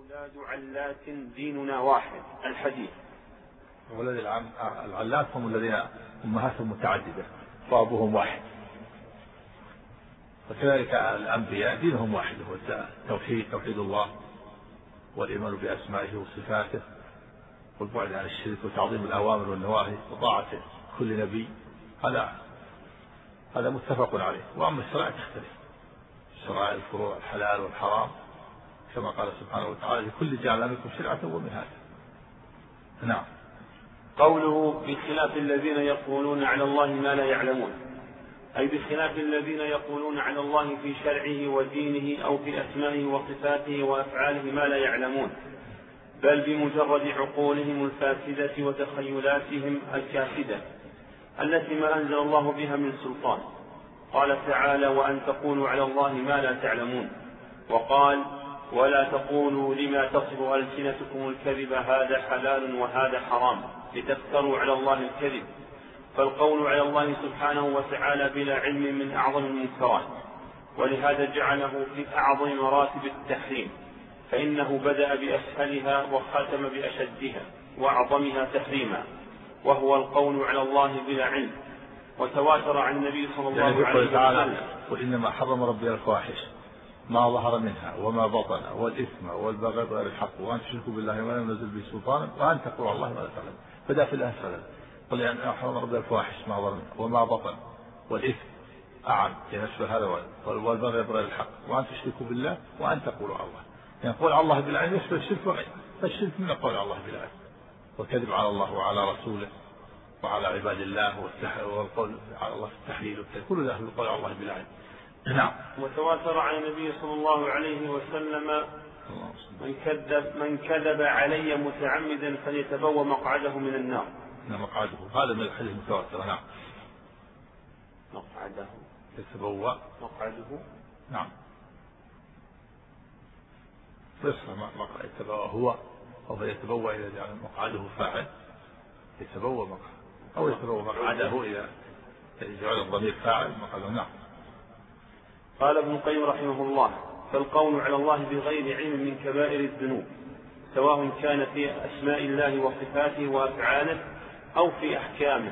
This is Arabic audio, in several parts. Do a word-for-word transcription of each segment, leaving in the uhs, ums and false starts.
أولاد علات ديننا واحد. الحديث. أولاد العلات هم الذين أمهاتهم متعددة وأبوهم واحد، وكذلك الأنبياء دينهم واحد، هو التوحيد، توحيد الله والإيمان بأسمائه وصفاته والبعد عن الشرك وتعظيم الأوامر والنواهي وطاعة كل نبي. هذا هذا متفق عليه. وأما الشرائع تختلف، الشرائع الفروع الحلال والحرام كما قال سبحانه وتعالى لكل جعلنا منكم شرعة ومنهاجا. نعم. قوله بخلاف الذين يقولون على الله ما لا يعلمون، أي بخلاف الذين يقولون على الله في شرعه ودينه أو في أسمائه وصفاته وأفعاله ما لا يعلمون، بل بمجرد عقولهم الفاسدة وتخيلاتهم الكاسدة التي ما أنزل الله بها من سلطان. قال تعالى: وأن تقولوا على الله ما لا تعلمون. وقال: ولا تقولوا لما تصف ألسنتكم الكذب هذا حلال وهذا حرام لتفتروا على الله الكذب. فالقول على الله سبحانه وتعالى بلا علم من أعظم المنكرات، ولهذا جعله في أعظم مراتب التحريم، فإنه بدأ بأسهلها وختم بأشدها وأعظمها تحريما، وهو القول على الله بلا علم. وتواتر عن النبي صلى الله يعني عليه وسلم: وإنما حرم ربي الفواحش ما ظهر منها وما بطن والإثم والبغي غير الحق وأن تشركوا بالله ما لم ينزل به سلطانا وأن تقولوا الله ما لا تعلمون. بدأ في الأسفل، قل أن حرم ربي الفواحش ما ظهر منها وما بطن والإثم أعم ينشبه هذا والبغي غير الحق وأن تشركوا بالله وأن تقولوا على الله. يعني قول على الله بالعلم يشبه الشرك وغيره، فالشرك من قول على الله بالعلم والكذب على الله وعلى رسوله وعلى عباد الله والقول على الله في التحليل والتحليل، كل ذلك القول على الله بالعلم. نعم. وتواتر عن النبي صلى الله عليه وسلم: من كذب من كذب علي متعمدا فليتبوأ مقعده من النار. نعم مقعده، هذا من الحديث المتواتر. نعم. مقعده يتبوأ مقعده. نعم. يصح مقعد يتبوأ هو أو يتبوأ إذا جعل مقعده فاعل يتبوأ مقعده، أو يتبوأ مقعده إذا جعل الضمير فاعل مقعده. نعم. قال ابن القيم رحمه الله: فالقول على الله بغير علم من كبائر الذنوب، سواء كان في أسماء الله وصفاته وأفعاله أو في أحكامه،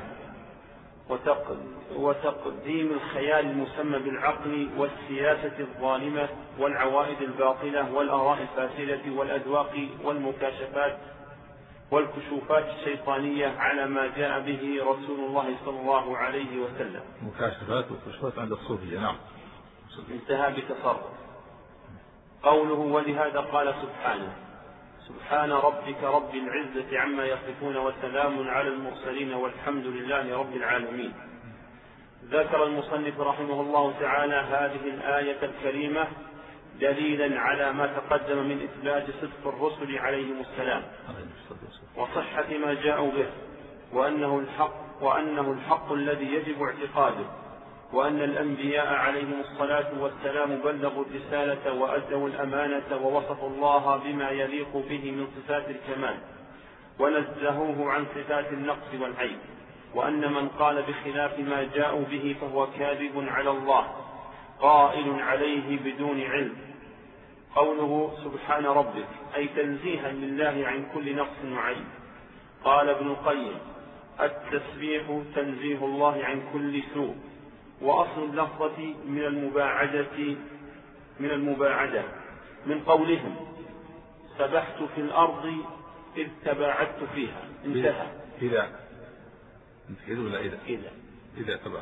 وتقديم الخيال المسمى بالعقل والسياسة الظالمة والعوائد الباطلة والآراء الفاسدة والأذواق والمكاشفات والكشوفات الشيطانية على ما جاء به رسول الله صلى الله عليه وسلم. مكاشفات والكشوفات عند الصوفية. نعم. انتهى بتصرف. قوله: ولهذا قال سبحانه: سبحان ربك رب العزة عما يصفون وسلام على المرسلين والحمد لله رب العالمين. ذكر المصنف رحمه الله تعالى هذه الآية الكريمة دليلا على ما تقدم من إثبات صدق الرسل عليهم السلام وصحة ما جاءوا به، وأنه الحق وأنه الحق الذي يجب اعتقاده، وأن الأنبياء عليهم الصلاة والسلام بلغوا الرسالة وأدوا الأمانة ووصفوا الله بما يليق به من صفات الكمال ونزهوه عن صفات النقص والعيب، وأن من قال بخلاف ما جاءوا به فهو كاذب على الله قائل عليه بدون علم. قوله سبحان ربك أي تنزيها لله عن كل نقص وعيب. قال ابن القيم: التسبيح تنزيه الله عن كل سوء، وأصل اللفظة من المباعدة من المباعدة من قولهم سبحت في الأرض إذ تباعدت فيها. انتهى. إذا إذا إذا إذا إذا تباعد.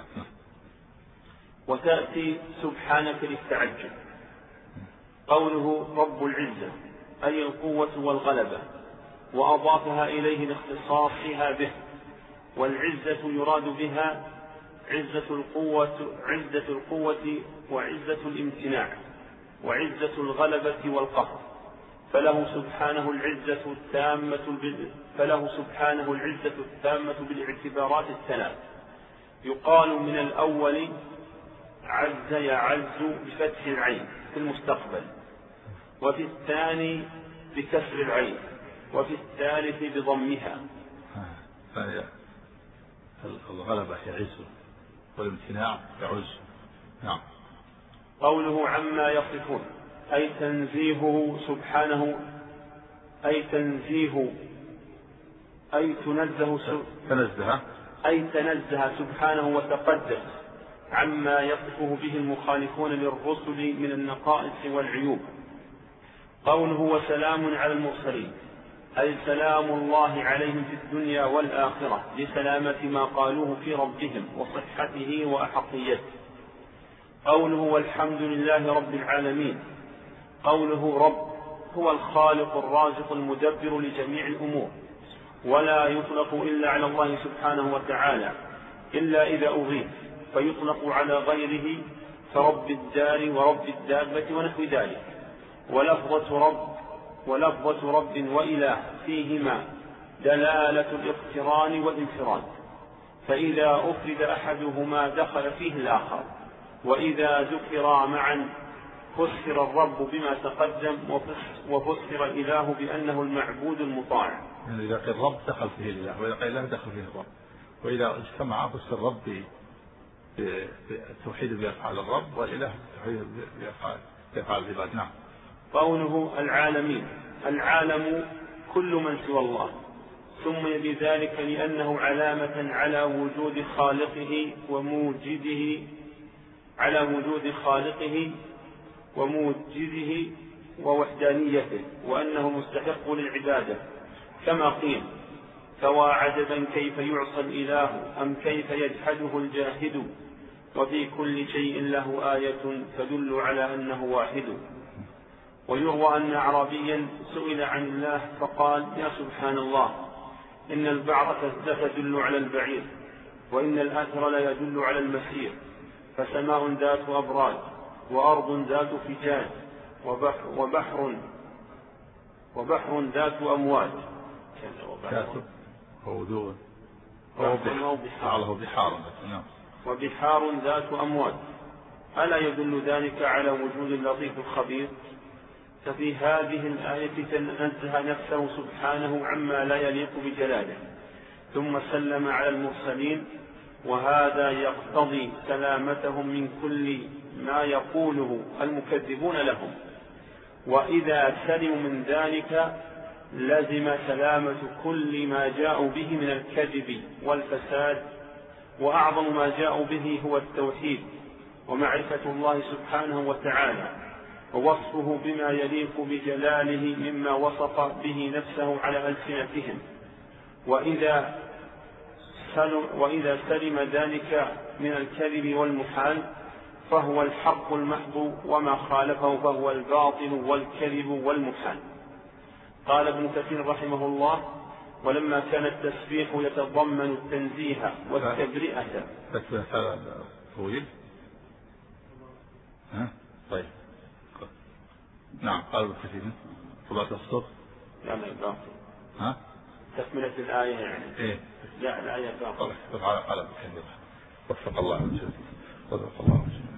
وتأتي سبحانك للتعجب. قوله رب العزة أي القوة والغلبة، وأضافها إليه لاختصاصها به، والعزة يراد بها عزة القوة عزة القوة وعزة الامتناع وعزة الغلبة والقهر، فله سبحانه العزة التامة فله سبحانه العزة التامة بالاعتبارات الثلاث. يقال من الأول عز يعز بفتح العين في المستقبل، وفي الثاني بكسر العين، وفي الثالث بضمها. الغلبة يعز والامتناع يعز. نعم. قوله عما يصفون أي تنزيهه سبحانه أي تنزيه أي تنزه تنزه أي تنزه سبحانه وتقدس عما يصفه به المخالفون للرسل من النقائص والعيوب. قوله وسلام على المرسلين أي سلام الله عليهم في الدنيا والآخرة لسلامة ما قالوه في ربهم وصحته وأحقيته. قوله والحمد لله رب العالمين قوله رب هو الخالق الرازق المدبر لجميع الأمور، ولا يطلق إلا على الله سبحانه وتعالى إلا إذا أضيف، فيطلق على غيره فرب الدار ورب الدابة ونحو ذلك. ولفظة رب ولفظة رب وإله فيهما دلالة الاقتران والانفراد، فإذا أفرد أحدهما دخل فيه الآخر، وإذا ذكرا معا فسر الرب بما تقدم وفسر الإله بأنه المعبود المطاع. يعني إذا قيل الرب دخل فيه الإله، وإذا قيل الإله دخل فيه الرب، وإذا اجتمع فسر الرب بالتوحيد بأفعال الرب والإله بالتوحيد بأفعال العباد. نعم. قوله العالمين العالم كل من سوى الله، سمي بذلك لأنه علامة على وجود خالقه وموجده على وجود خالقه وموجده ووحدانيته، وأنه مستحق للعبادة، كما قيل فوا عجبا كيف يعصى الإله أم كيف يجحده الجاهد، وفي كل شيء له آية تدل على أنه واحد. ويروى أن أعرابيا سئل عن الله فقال يا سبحان الله إن البعرة لا تدل على البعير، وإن الآثر لا يدل على المسير، فسماء ذات أبراج وأرض ذات فجاج وبحر, وبحر, وبحر ذات أمواج كاتب وودوء وبحار ذات أمواج، ألا يدل ذلك على وجود اللطيف الخبير؟ ففي هذه الآية تنزه نفسه سبحانه عما لا يليق بجلاله، ثم سلم على المرسلين، وهذا يقتضي سلامتهم من كل ما يقوله المكذبون لهم، وإذا سلموا من ذلك لزم سلامة كل ما جاءوا به من الكذب والفساد، وأعظم ما جاءوا به هو التوحيد ومعرفة الله سبحانه وتعالى، ووصفه بما يليق بجلاله مما وصف به نفسه على ألسنتهم. وإذا سلم, وإذا سلم ذلك من الكذب والمحال فهو الحق المحض، وما خالفه فهو الباطل والكذب والمحال. قال ابن كثير رحمه الله ولما كان التسبيح يتضمن التنزيه والتبرئة. طويل. ها طيب. نعم. قال ابن كثير طلعت الصوت. لا لا باطل. ها تكملة الآية يعني. إيه. لا الآية باطل. على على ابن كثير. وفق الله وجل. وفق الله وجل.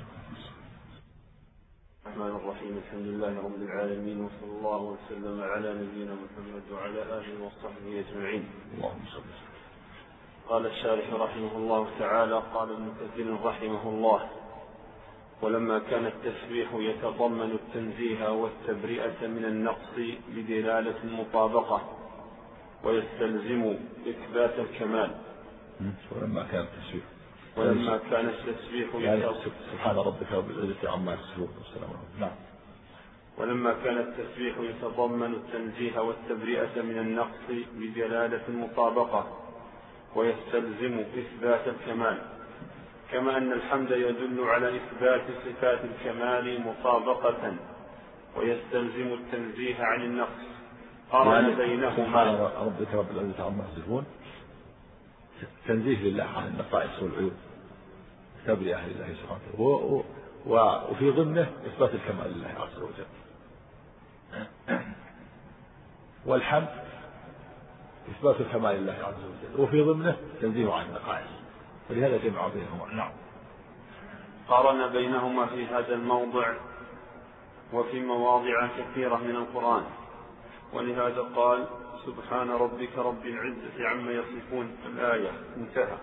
الرحمن الرحيم الحمد لله رب العالمين، وصلى الله وسلم على نبينا محمد وعلى آله وصحبه أجمعين. اللهم صل. قال الشارح رحمه الله تعالى قال ابن كثير رحمه الله ولما كان التسبيح يتضمن التنزيه والتبرئة من النقص بدلالة المطابقة ويستلزم إثبات الكمال. ولما كان التسبيح ولما كان التسبيح يعني سبحان ربك رب العزة عما يصفون والسلام عليكم. نعم. ولما كان التسبيح يتضمن التنزيه والتبرئة من النقص بدلالة المطابقة ويستلزم إثبات الكمال، كما أن الحمد يدل على إثبات صفات الكمال مطابقة ويستلزم التنزيه عن النقص، قارن يعني بينهما. سبحان ربك رب العزة عما يصفون تنزيه لله عن النقائص والعيوب، تبرئة لله سبحانه، وفي ضمنه إثبات الكمال لله عز وجل. والحمد إثبات الكمال لله عز وجل، وفي ضمنه تنزيه عن النقائص، ولهذا جمع بينهما. نعم. قارن بينهما في هذا الموضع وفي مواضع كثيرة من القرآن، ولهذا قال سبحان ربك رب العزة عما يصفون الآية انتهى.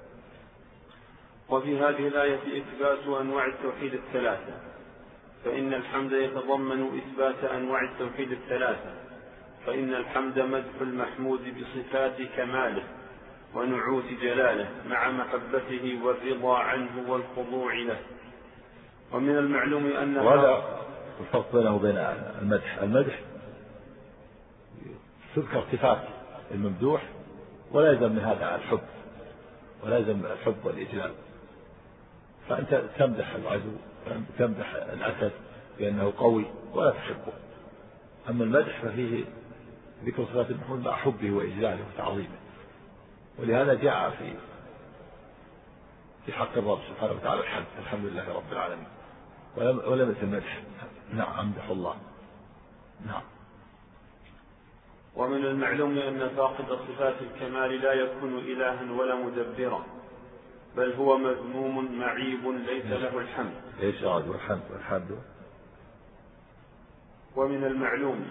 وفي هذه الآية إثبات أنواع التوحيد الثلاثة، فإن الحمد يتضمن إثبات أنواع التوحيد الثلاثة، فإن الحمد مدح المحمود بصفات كماله ونعوت جلاله مع محبته والرضا عنه والخضوع له. ومن المعلوم أن وهذا الفرق بينه وبين المدح. المدح تذكر صفات الممدوح ولا يلزم من هذا الحب، ولا يلزم الحب والإجلال. فأنت تمدح العدو، تمدح الأسد بأنه قوي ولا تحبه. أما المدح ففيه ذكر صفات المحمود مع حبه وإجلاله وتعظيمه، ولهذا جاء في في حق الرب سبحانه وتعالى الحمد الحمد لله رب العالمين، ولم ولم يتم المدح. نعم أمدح الله. نعم. ومن المعلوم أن فاقد صفات الكمال لا يكون إلها ولا مدبرا، بل هو مذموم معيب ليس له الحمد. ايش هذا الحمد؟ الحمد ومن المعلوم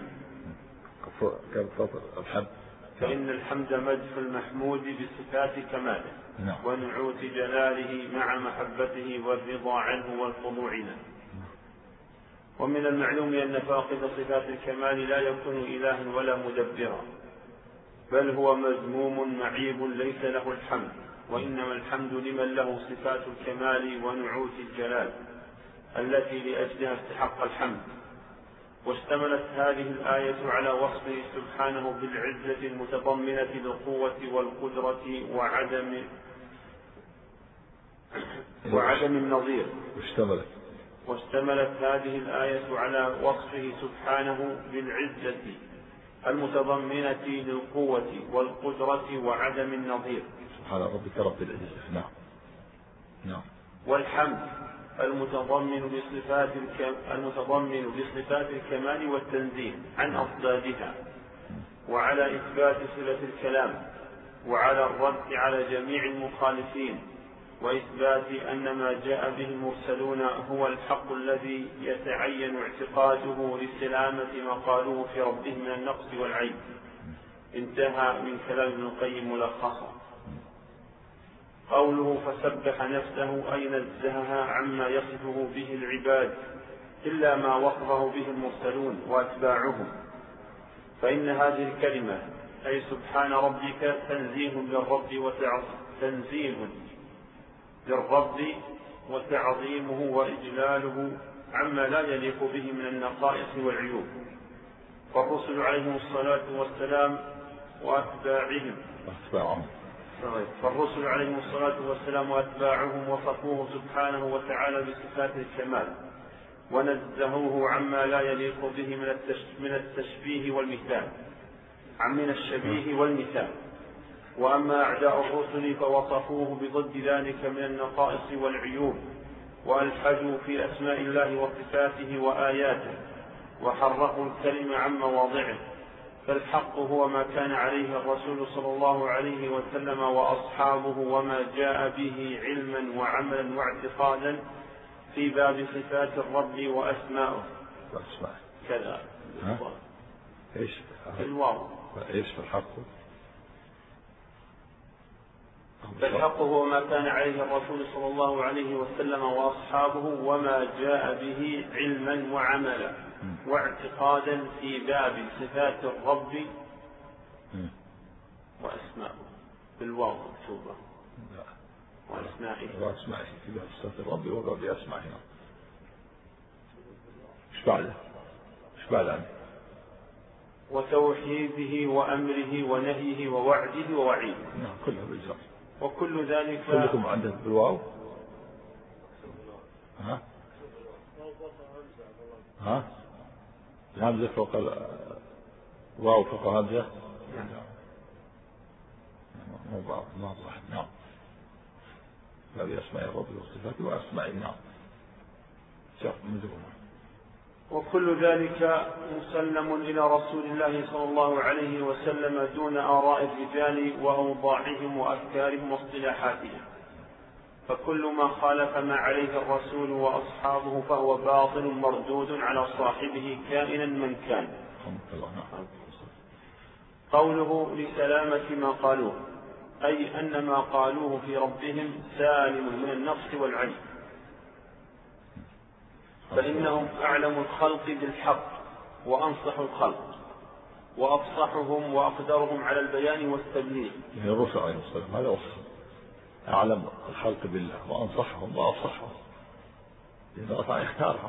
الحمد فإن الحمد مدح المحمود بصفات كماله نعم. ونعوت جلاله مع محبته والرضا عنه والخضوع له. ومن المعلوم أن فاقد صفات الكمال لا يكون إلها ولا مدبرا، بل هو مذموم معيب ليس له الحمد، وإنما الحمد لمن له صفات الكمال ونعوت الجلال التي لأجلها استحق الحمد. واشتملت هذه الآية على وصفه سبحانه بالعزة المتضمنة للقوة والقدرة وعدم وعدم النظير. واشتملت واشتملت هذه الآية على وصفه سبحانه بالعزة المتضمنة للقوة والقدرة وعدم النظير. سبحان ربك رب العزة. نعم. نعم. والحمد المتضمن لصفات المتضمن لصفات الكمال والتنزيه عن أضدادها، وعلى إثبات صلة الكلام، وعلى الرد على جميع المخالفين، وإثبات أن ما جاء به المرسلون هو الحق الذي يتعين اعتقاده لسلامة ما قالوه في ربهم من النقص والعيب. انتهى من كلام ابن القيم ملخصا. قوله فسبح نفسه أي نزهها عما يصفه به العباد إلا ما وصفه به المرسلون وأتباعهم، فإن هذه الكلمة أي سبحان ربك تنزيه للرب وتنزيه للرب وتعظيمه وإجلاله عما لا يليق به من النقائص والعيوب. فالرسل عليهم الصلاة والسلام وأتباعهم فالرسل عليهم الصلاة والسلام وأتباعهم وصفوه سبحانه وتعالى بصفات الكمال ونزهوه عما لا يليق به من التشبيه والمثال عن من الشبيه والمثال. وأما أعداء الرسل فوصفوه بضد ذلك من النقائص والعيوب، وألحدوا في أسماء الله وصفاته وآياته، وحرفوا الكلمة عن مواضعه. فالحق هو ما كان عليه الرسول صلى الله عليه وسلم وأصحابه وما جاء به علما وعملا واعتقادا في باب صفات الرب وأسمائه. كذا ايش الواو ايش الحق؟ فالحق هو ما كان عليه الرسول صلى الله عليه وسلم وأصحابه وما جاء به علما وعملا واعتقادا في باب صفات الرب وأسمائه. بالواو مكتوبة وأسمائه وأسمائه في باب صفات الرب وباب أسمائه. ايش بعده؟ ايش بعده؟ وتوحيده وأمره ونهيه ووعده ووعيده. نعم كله بالجر. وكل ذلك كلكم عندك بالواو؟ ها؟ ها؟ الهمزة فوق الواو فوق الهمزة؟ مو واضح. نعم. باب أسماء الرب وصفاته وأسمائه. نعم. شوف مدرون. وكل ذلك مسلم إلى رسول الله صلى الله عليه وسلم دون آراء الرجال وأوضاعهم وأفكارهم واصطلاحاتهم. فكل ما خالف ما عليه الرسول وأصحابه فهو باطل مردود على صاحبه كائنا من كان. قوله لسلامة ما قالوه أي أن ما قالوه في ربهم سالم من النقص والعيب، فإنهم أعلم الخلق بالحق وأنصح الخلق، وأفصحهم وأقدرهم على البيان والتبليغ. يعني الرسل عليه السلام هذا وصف أعلم الخلق بالله وأنصحهم وأفصحهم، لأن الله تعالى اختارهم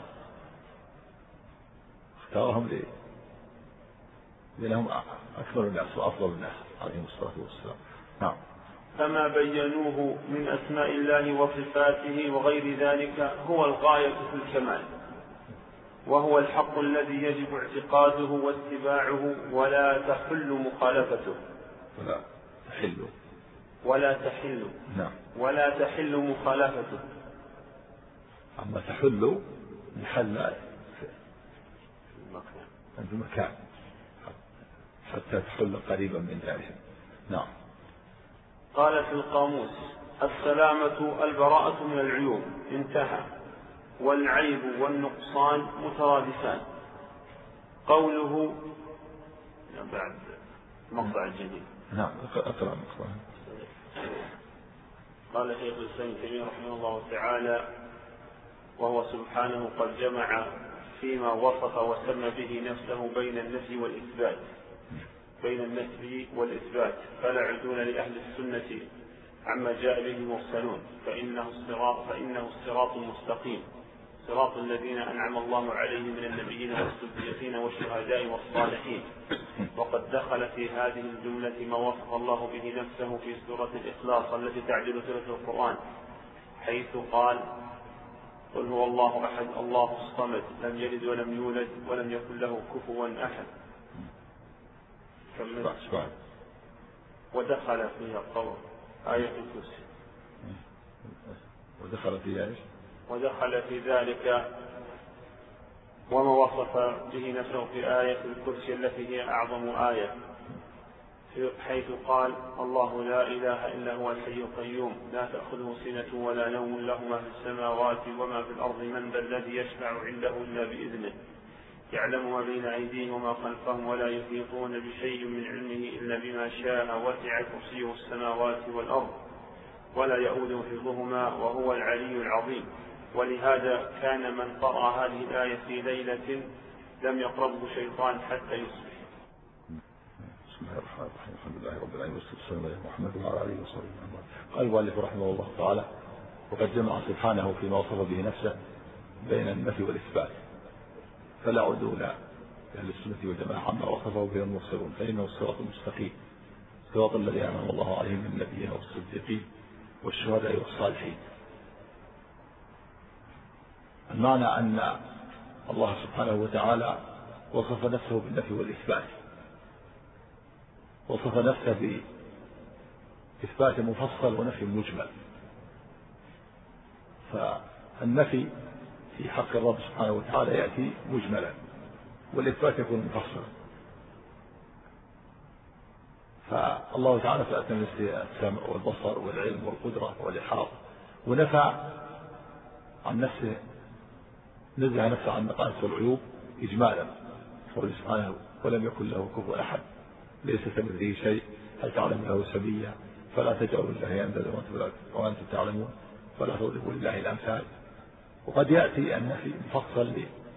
اختارهم ليه؟ لأنهم أكبر الناس وأفضل الناس عليهم الصلاة والسلام. نعم. فما بينوه من أسماء الله وصفاته وغير ذلك هو الغاية في الكمال، وهو الحق الذي يجب اعتقاده واتباعه ولا تحل مخالفته. ولا تحل ولا تحل نعم ولا تحل مخالفته. أما تحل محل في مكان حتى تحل قريبا من ذلك. نعم. قال في القاموس: السلامة البراءة من العيوب، انتهى. والعيب والنقصان مترادفان. قوله بعد مقطع الجديد. نعم. أقرأ مقطع. قال شيخ الإسلام ابن تيمية رحمه الله تعالى: وهو سبحانه قد جمع فيما وصف وسمى به نفسه بين النفي والإثبات بين النفي والإثبات فلا عدول لأهل السنة عما جاء به المرسلون، فإنه الصراط فإنه الصراط المستقيم، صراط الذين أنعم الله عليهم من النبيين والصديقين والشهداء والصالحين. وقد دخل في هذه الجملة ما وصف الله به نفسه في سورة الإخلاص التي تعدل ثلث القرآن، حيث قال: قل هو الله أحد الله الصمد لم يلد ولم يولد ولم يكن له كفوا أحد. ودخل فيها قول آية الكرسي. ودخل في ذلك ودخل في ذلك وما وصف به نفسه في آية الكرسي التي هي أعظم آية، حيث قال: الله لا إله إلا هو الحي القيوم لا تأخذه سنة ولا نوم له ما في السماوات وما في الأرض من ذا الذي يشفع عنده إلا بإذنه يعلم ما بين أيديهم وما خلفهم ولا يحيطون بشيء من علمه إلا بما شاء وسع كرسيه السماوات والأرض ولا يؤوده حفظهما وهو العلي العظيم. ولهذا كان من قرأ هذه الآية في ليلة لم يقربه شيطان حتى يصبح. بسم الله الرحمن الرحيم. الحمد لله رب العالمين والصلاة والسلام على محمد وعلى آله وصحبه وسلم. قال المؤلف رحمه الله تعالى: وقد جمع سبحانه فيما وصف به نفسه بين النفي والإثبات فلا عدول لأهل السنة والجماعة عما وصفه به المرسلون، فإنه الصراط المستقيم، صراط الذي أنعم الله عليهم من النبيين والصديقين والشهداء والصالحين. المعنى أن الله سبحانه وتعالى وصف نفسه بالنفي والإثبات، وصف نفسه بإثبات مفصل ونفي مجمل. فالنفي في حق الرب سبحانه وتعالى يأتي مجملا والإثبات يكون مفصلا. فالله تعالى فأتى من السمع والبصر والعلم والقدرة والإحاطة، ونفى عن نفسه نزع نفسه عن النقائص والعيوب إجمالا، قوله سبحانه: ولم يكن له كفوا أحد ليس كمثله شيء هل تعلم له سبيا فلا تجعلوا لله أندادا وأنتم تعلمون فلا تضربوا لله الأمثال. وقد يأتي النفي مفصل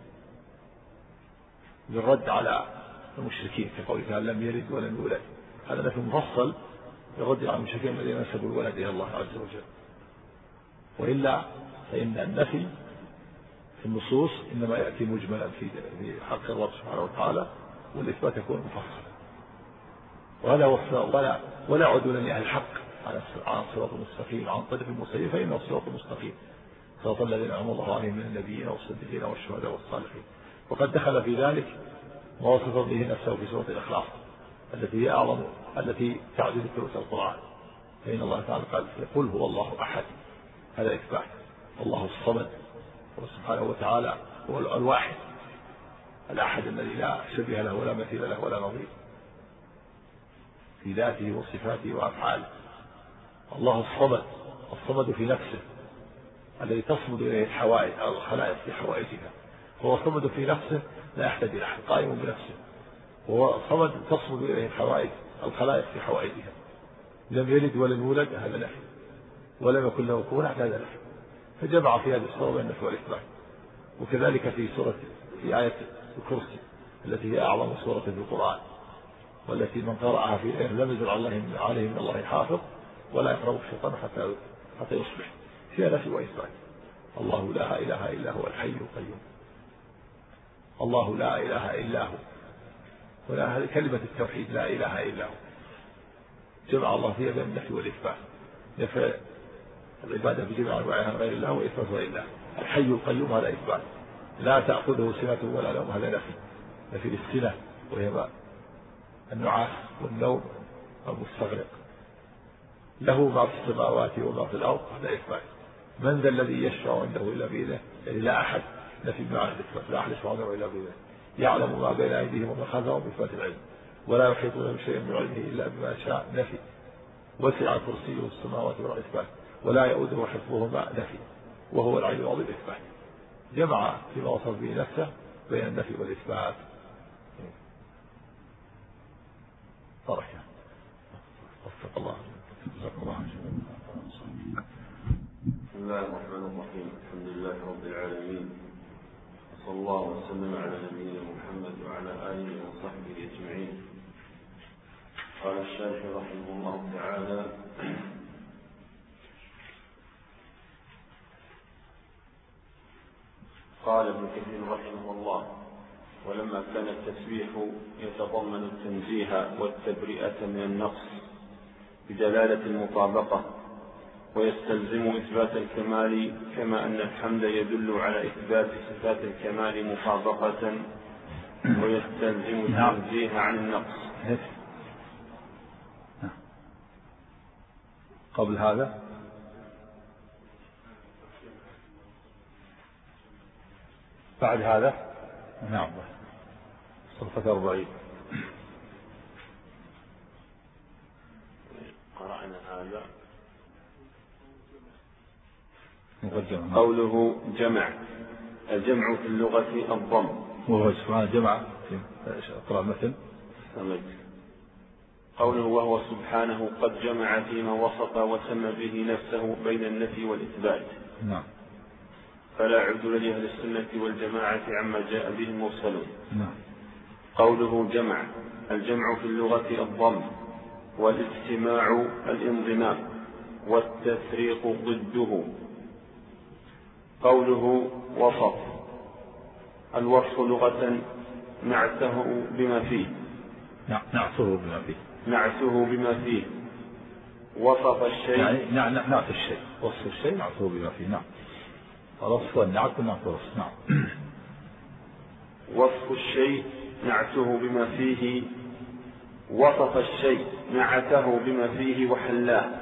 للرد على المشركين كقوله تعالى: لم يلد ولم يولد، هذا نفي مفصل للرد على المشركين الذين نسبوا الولد إلى الله عز وجل. وإلا فإن النفي في النصوص إنما يأتي مجملا في حق الله سبحانه وتعالى، والإثبات يكون مفصلا. وهذا ولا ولا عدول لأهل الحق عن الصراط المستقيم عن طريق المستقيم، فإنه الصراط المستقيم صراط الذين أنعم الله عليهم من النبيين والصديقين والشهداء والصالحين. وقد دخل في ذلك ما وصف به نفسه في سورة الإخلاص التي هي أعظم التي تعدل ثلث القرآن، فإن الله تعالى قال: قل هو الله أحد، هذا إثبات. الله الصمد سبحانه وتعالى هو الواحد الأحد الذي لا شبيه له ولا مثيل له ولا نظير في ذاته وصفاته وأفعاله. الله الصمد، الصمد في نفسه الذي تصمد إليه الحوائج أو الخلائق في حوائجها، هو صمد في نفسه لا يحتاج إلى أحد، قائم بنفسه، وهو صمد تصمد إليه الحوائج الخلائق في حوائجها. لم يلد ولم يولد، هذا نفي، ولم يكن له كفوا أحد، هذا نفي. فجمع في هذه الصورة بين النفي والإثبات. وكذلك في سورة في آية الكرسي التي هي أعظم سورة في القرآن، والتي من قرأها في ليلة لم يزل عليه من الله حافظ ولا يقرب الشيطان حتى حتى يصبح، فيها نفي وإثبات. الله لا إله إلا هو الحي القيوم، الله لا إله إلا هو، ولا هذه كلمة التوحيد لا إله إلا هو، جمع الله فيها بين النفي والإثبات، نفي العبادة بجميع أنواعها غير الله وإثبات غير الله. الحي القيوم هذا إثبات، لا تأخذه سنة ولا نوم هذا نفي، نفي للسنة وهي النعاس والنوم المستغرق. له ما في السماوات وما في الأرض هذا إثبات. من ذا الذي يشفع عنده إلا بإذنه، يعني لا أحد، نفي بمعنى الإثبات، لا أحد يشفع عنده إلا بإذنه. يعلم ما بين أيديهم وما خلفهم بإثبات العلم، ولا يحيطون بشيء من علمه إلا بما شاء نفي. وسع كرسيه السماوات والأرض إثبات، ولا يؤوده حفظهما نفي، وهو العلي العظيم إثبات. جمع فيما وصف به نفسه بين النفي والإثبات. طرح وفق الله. بسم الله الرحمن الرحيم. الحمد لله رب العالمين، صلى الله وسلم على نبينا محمد وعلى آله وصحبه أجمعين. قال الشارح رحمه الله تعالى: قال ابن كثير رحمه الله: ولما كان التسبيح يتضمن التنزيه والتبرئة من النقص بدلالة المطابقة ويستلزم إثبات الكمال، كما أن الحمد يدل على إثبات صفات الكمال مطابقة ويستلزم التنزيه عن النقص. قبل هذا بعد هذا نعم صفة أربعين قرأنا هذا. مقدمة. قوله جمع، الجمع في اللغة الضم، وهو سبحانه جمع في اقرأ مثل. قوله وهو سبحانه قد جمع فيما وصف وسمى به نفسه بين النفي والإثبات. نعم. فلا عدل لأهل السنة والجماعة عما جاء به المرسلون. نعم. قوله جمع، الجمع في اللغة الضم، والاجتماع الانضمام، والتفريق ضده. قوله وصف، الوصف لغة نعته بما فيه، نعته بما فيه نعته بما فيه وصف الشيء، يعني نعت الشيء، وصف الشيء نعته بما فيه. نعم. الوصف والنعت والنعت والوصف. نعم. وصف الشيء نعته بما فيه، وصف الشيء نعته بما فيه وحلاه.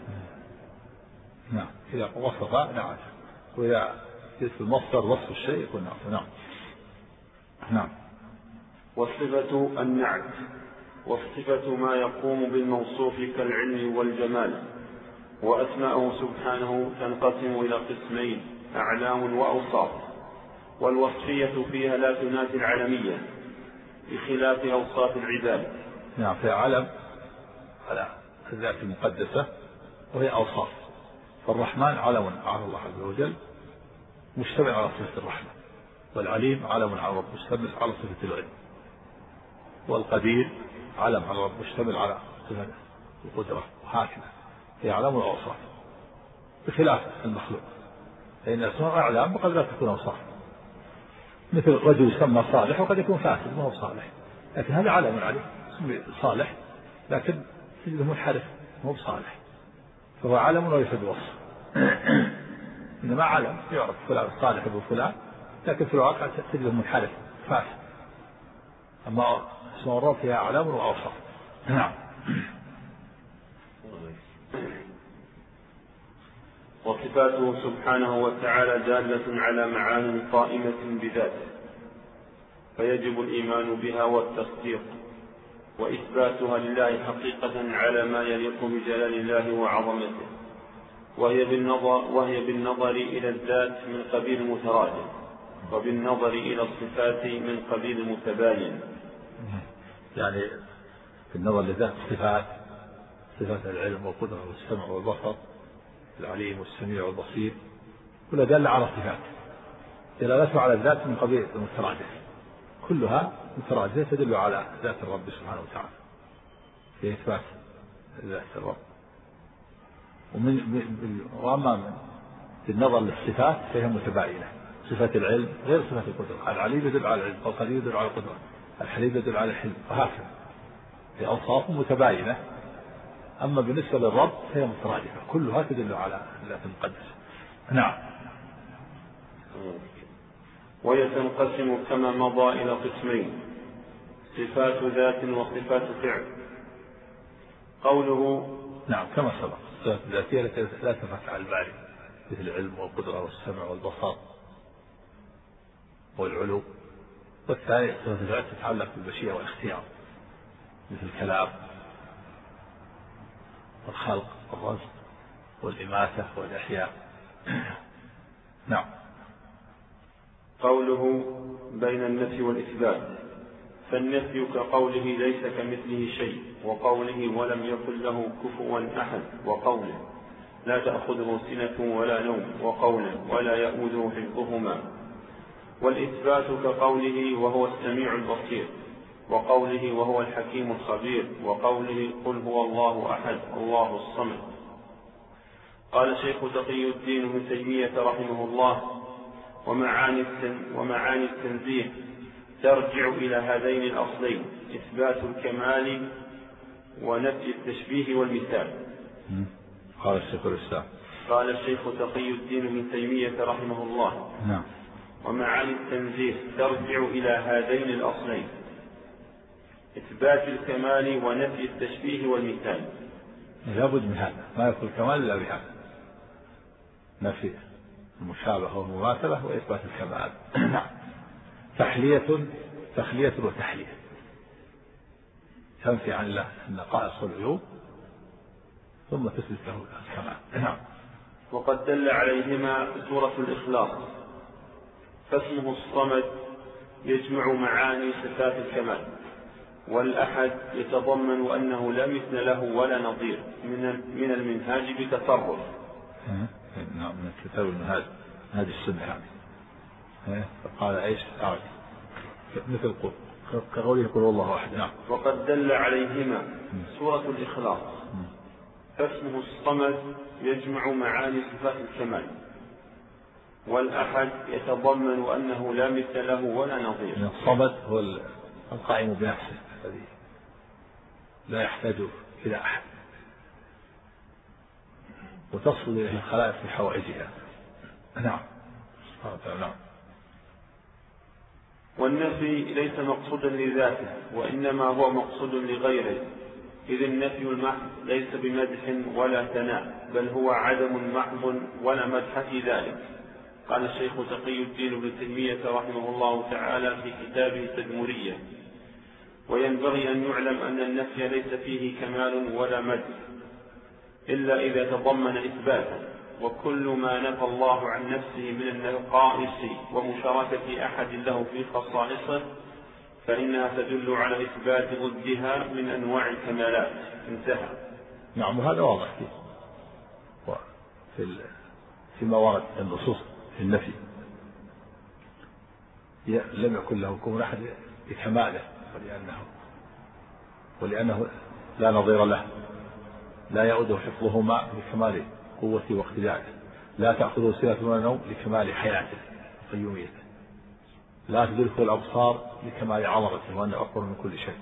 نعم. إذا وصف نعته، وإذا في المصدر وصف الشيء يكون نعته. نعم. نعم. والصفة النعت، والصفة ما يقوم بالموصوف كالعلم والجمال. وأسماؤه سبحانه تنقسم إلى قسمين: أعلام وأوصاف. والوصفية فيها لا تنافي العلمية بخلاف أوصاف العباد. نعم. في علم على الذات المقدسة وهي أوصاف. فالرحمن علم على الله عز وجل مشتمل على صفة الرحمة، والعليم علم على رب مشتمل على صفة العلم، والقدير علم على رب مشتمل على صفة القدرة، وهكذا هي أعلام وأوصاف بخلاف المخلوق، فإن الأسماء أعلام وقد لا تكون أوصاف. مثل رجل يسمى صالح وقد يكون فاسد ما هو صالح، لكن هذا علم عليه صالح لكن تجده منحرف ما هو صالح، فهو علم وليس بوصف. إنما علم يعرف فلان صالح ابن فلان، لكن في الواقع تجده منحرف فاسد. أما اسماء الرب فيها أعلام وأوصاف. نعم. وصفاته سبحانه وتعالى دالة على معان قائمة بذاته، فيجب الإيمان بها والتصديق وإثباتها لله حقيقة على ما يليق بجلال الله وعظمته، وهي بالنظر, وهي بالنظر إلى الذات من قبيل المترادف، وبالنظر إلى الصفات من قبيل المتباين. يعني في النظر لذات الصفات، صفات العلم والقدرة والسمع والبصر، العليم والسميع والبصير، كلها دالة على صفات، دلالتها على الذات من قبيل المترادف، كلها مترادفة تدل على ذات الرب سبحانه وتعالى. في إثبات ذات الرب. ومن وأما بالنظر للصفات فهي متباينة. صفة العلم غير صفة القدرة، العليم يدل على العلم، القدير يدل على القدرة، الحليم يدل على الحلم، وهكذا في أوصاف متباينة. أما بالنسبة للرب فهي مترادفة، كلها تدل على الذات المقدسة. نعم. ويتنقسم كما مضى إلى قسمين: صفات ذات وصفات فعل. قوله نعم كما سبق، الصفات الذاتية لا تنفك على الباري، مثل العلم والقدرة والسمع والبصر والعلو. والثاني صفات الفعل تتعلق بالمشيئة والاختيار، مثل الكلام والخلق والرزق والإماتة والإحياء. نعم. قوله بين النفي والإثبات: فالنفي كقوله ليس كمثله شيء، وقوله ولم يكن له كفوا أحد، وقوله لا تأخذه سنة ولا نوم، وقوله ولا يؤوده حفظهما. والإثبات كقوله وهو السميع البصير، وقوله وهو الحكيم الخبير، وقوله قل هو الله أحد الله الصمد. قال شيخ تقي الدين ابن تيمية رحمه الله: ومعاني ومعاني التنزيه ترجع إلى هذين الأصلين: إثبات الكمال ونفي التشبيه والمثال. قال الشيخ الإسلام قال الشيخ تقي الدين ابن تيمية رحمه الله: نعم. ومعاني التنزيه ترجع إلى هذين الأصلين: إثبات الكمال ونفي التشبيه والمثال. لابد من هذا، ما يكون الكمال إلا بهذا: نفي المشابهة والمماثلة وإثبات الكمال. نعم. تحلية تخلية وتحلية، تنفي عن الله النقائص والعيوب ثم تثبت له الكمال. نعم. وقد دل عليهما سورة الإخلاص: فاسمه الصمد يجمع معاني صفات الكمال، والأحد يتضمن أنه لا مثل له ولا نظير، من المنهاج بتصرف. نعم، من كتاب المنهاج، هذه السنة. قال ايش؟ مثل كقوله قل الله احد. نعم. وقد دل عليهما سورة الإخلاص: فاسمه الصمد يجمع معاني صفات الكمال، والأحد يتضمن أنه لا مثل له ولا نظير. الصمد هو القائم بنفسه الذي لا يحتاج إلى أحد، وتصل إليه الخلائق في حوائجها. نعم. نعم. والنفي ليس مقصودا لذاته، وإنما هو مقصود لغيره، إذ النفي المحض ليس بمدح ولا ثناء، بل هو عدم محض ولا مدح في ذلك. قال الشيخ تقي الدين ابن تيمية رحمه الله تعالى في كتابه التدمرية: وينبغي أن يعلم أن النفي ليس فيه كمال ولا مدح إلا إذا تضمن إثباتا، وكل ما نفى الله عن نفسه من النقائص ومشاركة أحد له في خصائصه فإنها تدل على إثبات ضدها من أنواع الكمالات. انتهى. نعم. وهذا واضح فيه في فيما ورد النصوص في النفي: لم يكن له كفوا أحد بكماله، ولأنه ولأنه لا نظير له، لا يؤوده حفظهما لكمال قوته واقتداره، لا تأخذه سنة ولا نوم لكمال حياته وقيوميته، لا تدركه الأبصار لكمال عظمته وأنه أكبر من كل شيء،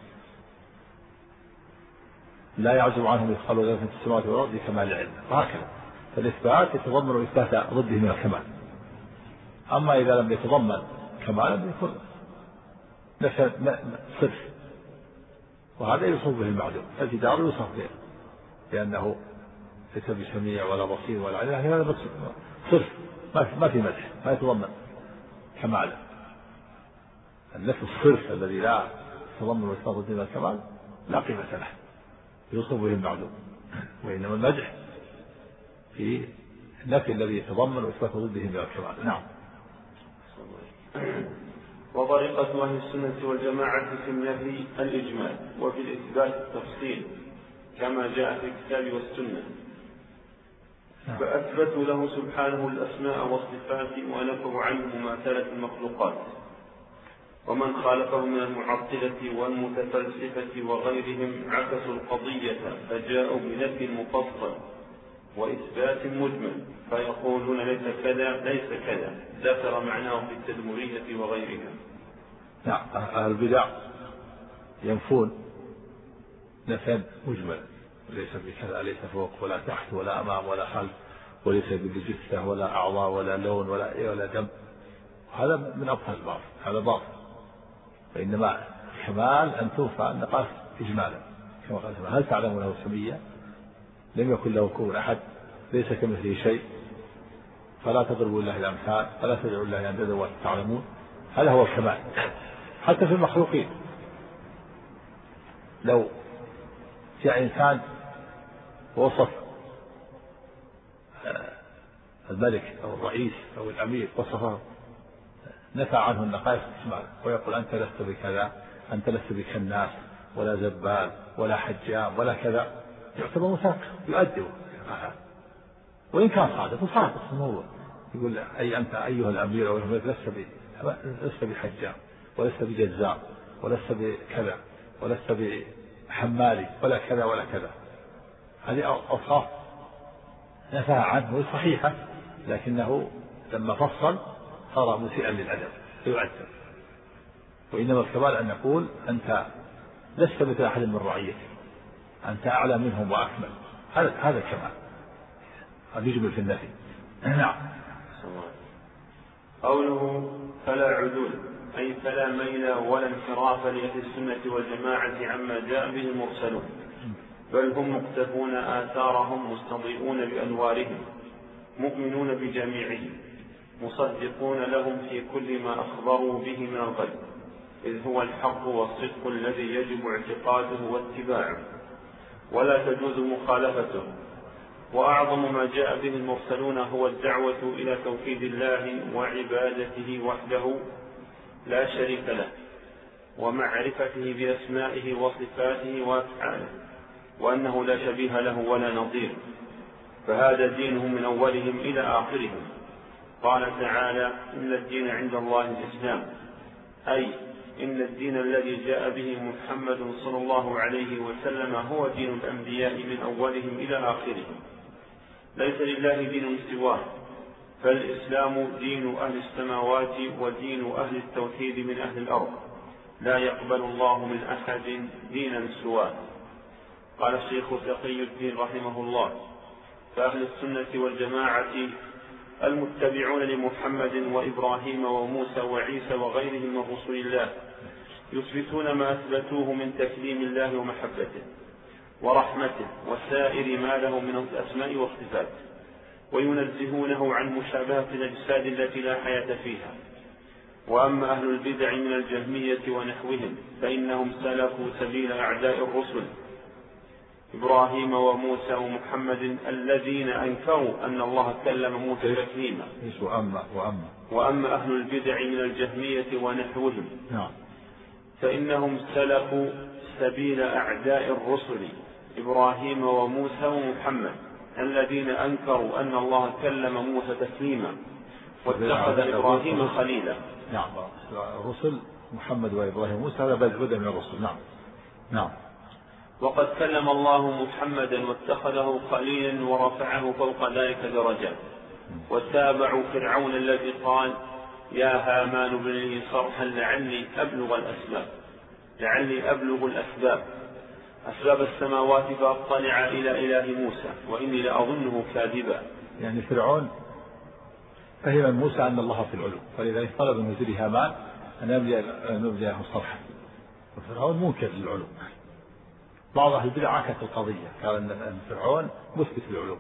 لا يعزب عنه مثقال ذرة في السماوات والأرض لكمال العلم، وهكذا. فالإثبات يتضمن إثبات ضده من الكمال. أما إذا لم يتضمن كمالا يكون نفس صرف، وهذا يوصف به المعدوم. الجدار يوصف به لأنه ليس بسميع ولا بصير ولا عليم، هذا صرف ما في مدح، ما يتضمن كمالا. النفس الصرف الذي لا يتضمن إثبات ضده من الكمال لا قيمة له، يوصف به المعدوم. وإنما المدح في النفي الذي يتضمن إثبات ضده من الكمال. نعم. وطريقة أهل السنة والجماعة في النفي الإجمال، وفي الإثبات التفصيل كما جاء في الكتاب والسنة. فأثبتوا له سبحانه الأسماء والصفات ونفوا عنه مماثلة المخلوقات. ومن خالفه من المعطلة والمتفلسفة وغيرهم عكسوا القضية فجاءوا بنفي مفصل وإثبات مجمل فيقولون ليس كذا ليس كذا، ذكر معناه في التدمرية وغيرها. نعم، أهل البدع ينفون نفيا مجمل، ليس بكذا، ليس فوق ولا تحت ولا أمام ولا خلف، وليس بجثة ولا أعضاء ولا لون ولا إيه ولا دم. هذا من أبطل الباطل، هذا باطل. فإنما الكمال أن توفى النقائص إجمالا كما قال: هل تعلم له سميا؟ لم يكن له كفوا أحد، ليس كمثله شيء، فلا تضربوا الله الأمثال، فلا تدعوا الله أندادا وأنتم تعلمون. هذا هو الكمال. حتى في المخلوقين، لو جاء إنسان ووصف الملك أو الرئيس أو الأمير، وصفه نفى عنه النقائص إجمالا، ويقول: أنت لست بكذا، أنت لست بكناس ولا زبال ولا حجام ولا كذا، يعتبر مثقف يؤدب، وإن كان صادق وصادق في الموضوع. يقول: أي أنت أيها الأمير أو الملك لست لست بحجام ولست بجزام ولست بكذا ولست بحمالي ولا كذا ولا كذا. هذه أوصاف نفى عنه وصحيحة، لكنه لما فصل صار مسيئا للأدب فيعذب. وإنما الكمال أن نقول: أنت لست مثل أحد من رعيتك، أنت أعلى منهم وأكمل. هذا هذا الكمال، هذا يجمل في النفي. نعم. قوله فلا عدول أي فلا ميل ولا انحراف لأهل السنة والجماعة عما جاء به المرسلون، بل هم مقتفون آثارهم مستضيئون بأنوارهم مؤمنون بجميعهم مصدقون لهم في كل ما أخبروا به من الغيب، إذ هو الحق والصدق الذي يجب اعتقاده واتباعه ولا تجوز مخالفته. وأعظم ما جاء به المرسلون هو الدعوة إلى توحيد الله وعبادته وحده لا شريك له، ومعرفته بأسمائه وصفاته وأفعاله، وأنه لا شبيه له ولا نظير، فهذا دينهم من أولهم إلى آخرهم. قال تعالى: إن الدين عند الله الإسلام، أي إن الدين الذي جاء به محمد صلى الله عليه وسلم هو دين الأنبياء من أولهم إلى آخرهم، ليس لله دين سواه، فالإسلام دين أهل السماوات ودين أهل التوحيد من أهل الأرض، لا يقبل الله من أحد دينا سواه. قال الشيخ تقي الدين رحمه الله: فأهل السنة والجماعة المتبعون لمحمد وإبراهيم وموسى وعيسى وغيرهم من رسل الله يثبتون ما أثبتوه من تكليم الله ومحبته ورحمته وسائر ما له من الأسماء والصفات، وينزهونه عن مشابهة الأجساد التي لا حياة فيها. وأما أهل البدع من الجهمية ونحوهم فإنهم سلكوا سبيل أعداء الرسل إبراهيم وموسى ومحمد الذين أنكروا أن الله كلم موسى تكليما. وأما, وأما, وأما أهل البدع من الجهمية ونحوهم فإنهم سلكوا سبيل أعداء الرسل إبراهيم وموسى ومحمد الذين أنكروا أن الله كلم موسى تكليما واتخذ إبراهيم خليلا. نعم، الرسل محمد وإبراهيم وموسى هذا بدء من الرسل. نعم نعم. وقد كلم الله محمدا واتخذه خليلا ورفعه فوق ذلك درجات. وتابعوا فرعون الذي قال: يا هامان ابن لي صرحا لعلي أبلغ الأسباب لعلي أبلغ الأسباب أسباب السماوات فأطلع إلى إله موسى وإني لأظنه كاذبا. يعني فرعون فهم موسى أن الله في العلو، فلذلك طلب من وزير هامان أن يبني له صرحا، وفرعون منكر للعلو. بعض أهل البدع عكس القضية، قال أن فرعون مثبت للعلو،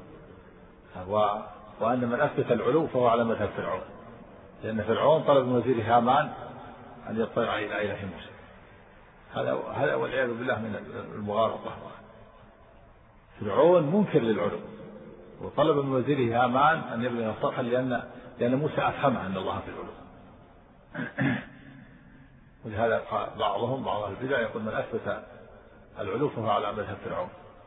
وأن من أثبت العلو فهو على مذهب فرعون، لأن فرعون طلب من وزير هامان أن يطلع إلى إله موسى. هذا هذا والعياذ بالله من المغالطة. فرعون منكر للعلو وطلب من وزيره هامان أن يبني صرحا لأن لأن موسى أفهمه أن الله في العلو. ولهذا بعضهم بعض أهل البدع يقول: من أثبت العلو فهو على مذهب فرعون.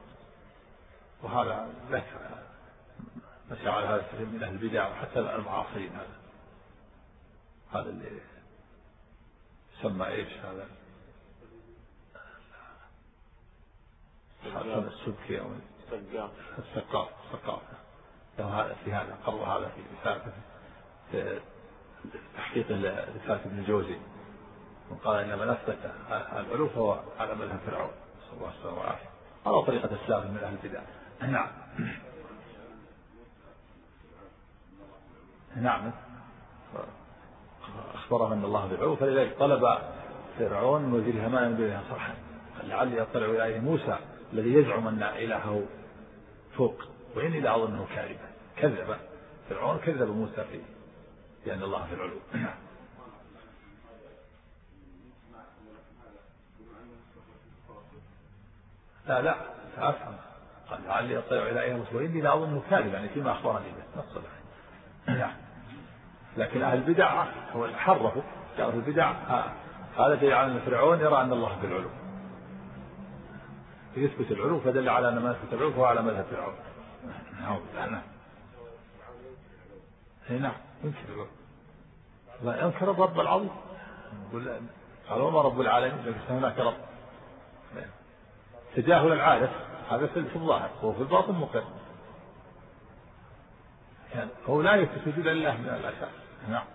وهذا لك مشى على هذا كثير من أهل البدع وحتى المعاصرين. هذا هذا اللي سمى ايش هذا؟ حسن السبكي او السقاف السقاف له هذا في هذا قرر هذا في رسالته في تحقيق رسالة ابن الجوزي، وقال ان من اثبت العلو فهو على مذهب فرعون صلى الله عليه وسلم وعافيه على طريقة السلف من اهل البدع. نعم نعم أخبره أن الله بالعلو، فلذلك طلب فرعون من وزير هامان بها صرحا لعلي أطلع إلى موسى الذي يزعم أن إلهه فوق وإني لا أظنه كاذبا. كذب فرعون كذب موسى في لأن الله في العلو. لا لا أفهم قال لعلي أطلع إلى موسى وإني لا أظنه كاذبا يعني فيما أخبرني به نص نعم. لكن أهل البدع هو حرفوا قالوا في البدع هذا دليل على أن فرعون يرى أن الله في العلو يثبت العلو فدل على أن ما يثبت العلو فهو على مذهب فرعون. نعم نعم ينكر لا ينكر الرب العظيم قال وما رب العالمين لكن هناك رب. تجاهل العادة هذا في الظاهر وفي الباطن مقر يعني هو لا يثبت وجود الله من الأساس. نعم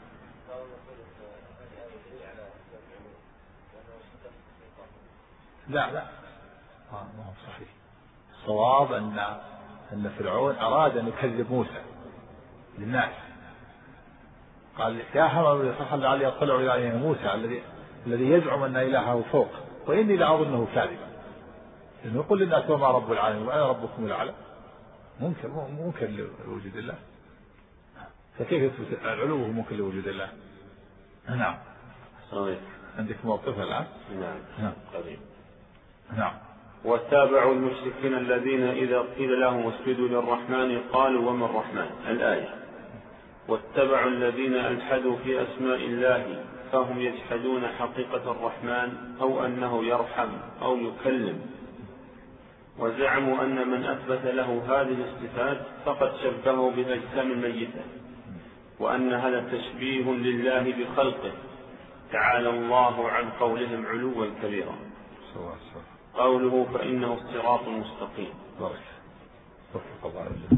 لا لا آه ما هو صحيح. الصواب أن أن فرعون أراد أن يكذب موسى للناس قال يا هامان فخل لعلي أطلع إلى موسى الذي الذي يزعم أن إلهه فوق وإني لأظنه كاذبا إنه يقول للناس وما رب العالمين وأنا ربكم الأعلى ممكن ممكن لوجود الله فكيف يثبت العلو ممكن لوجود الله. نعم صحيح. عندك موقف الآن؟ نعم نعم قريب. نعم. واتبعوا المشركين الذين إذا قيل لهم اسجدوا للرحمن قالوا وما الرحمن. الآية. واتبعوا الذين ألحدوا في أسماء الله فهم يجحدون حقيقة الرحمن أو أنه يرحم أو يكلم وزعموا أن من أثبت له هذه الصفات فقد شبهه بالأجسام الميتة وأن هذا تشبيه لله بخلقه تعالى الله عن قولهم علوا كبيرا. قوله فإنه الصراط المستقيم. بسم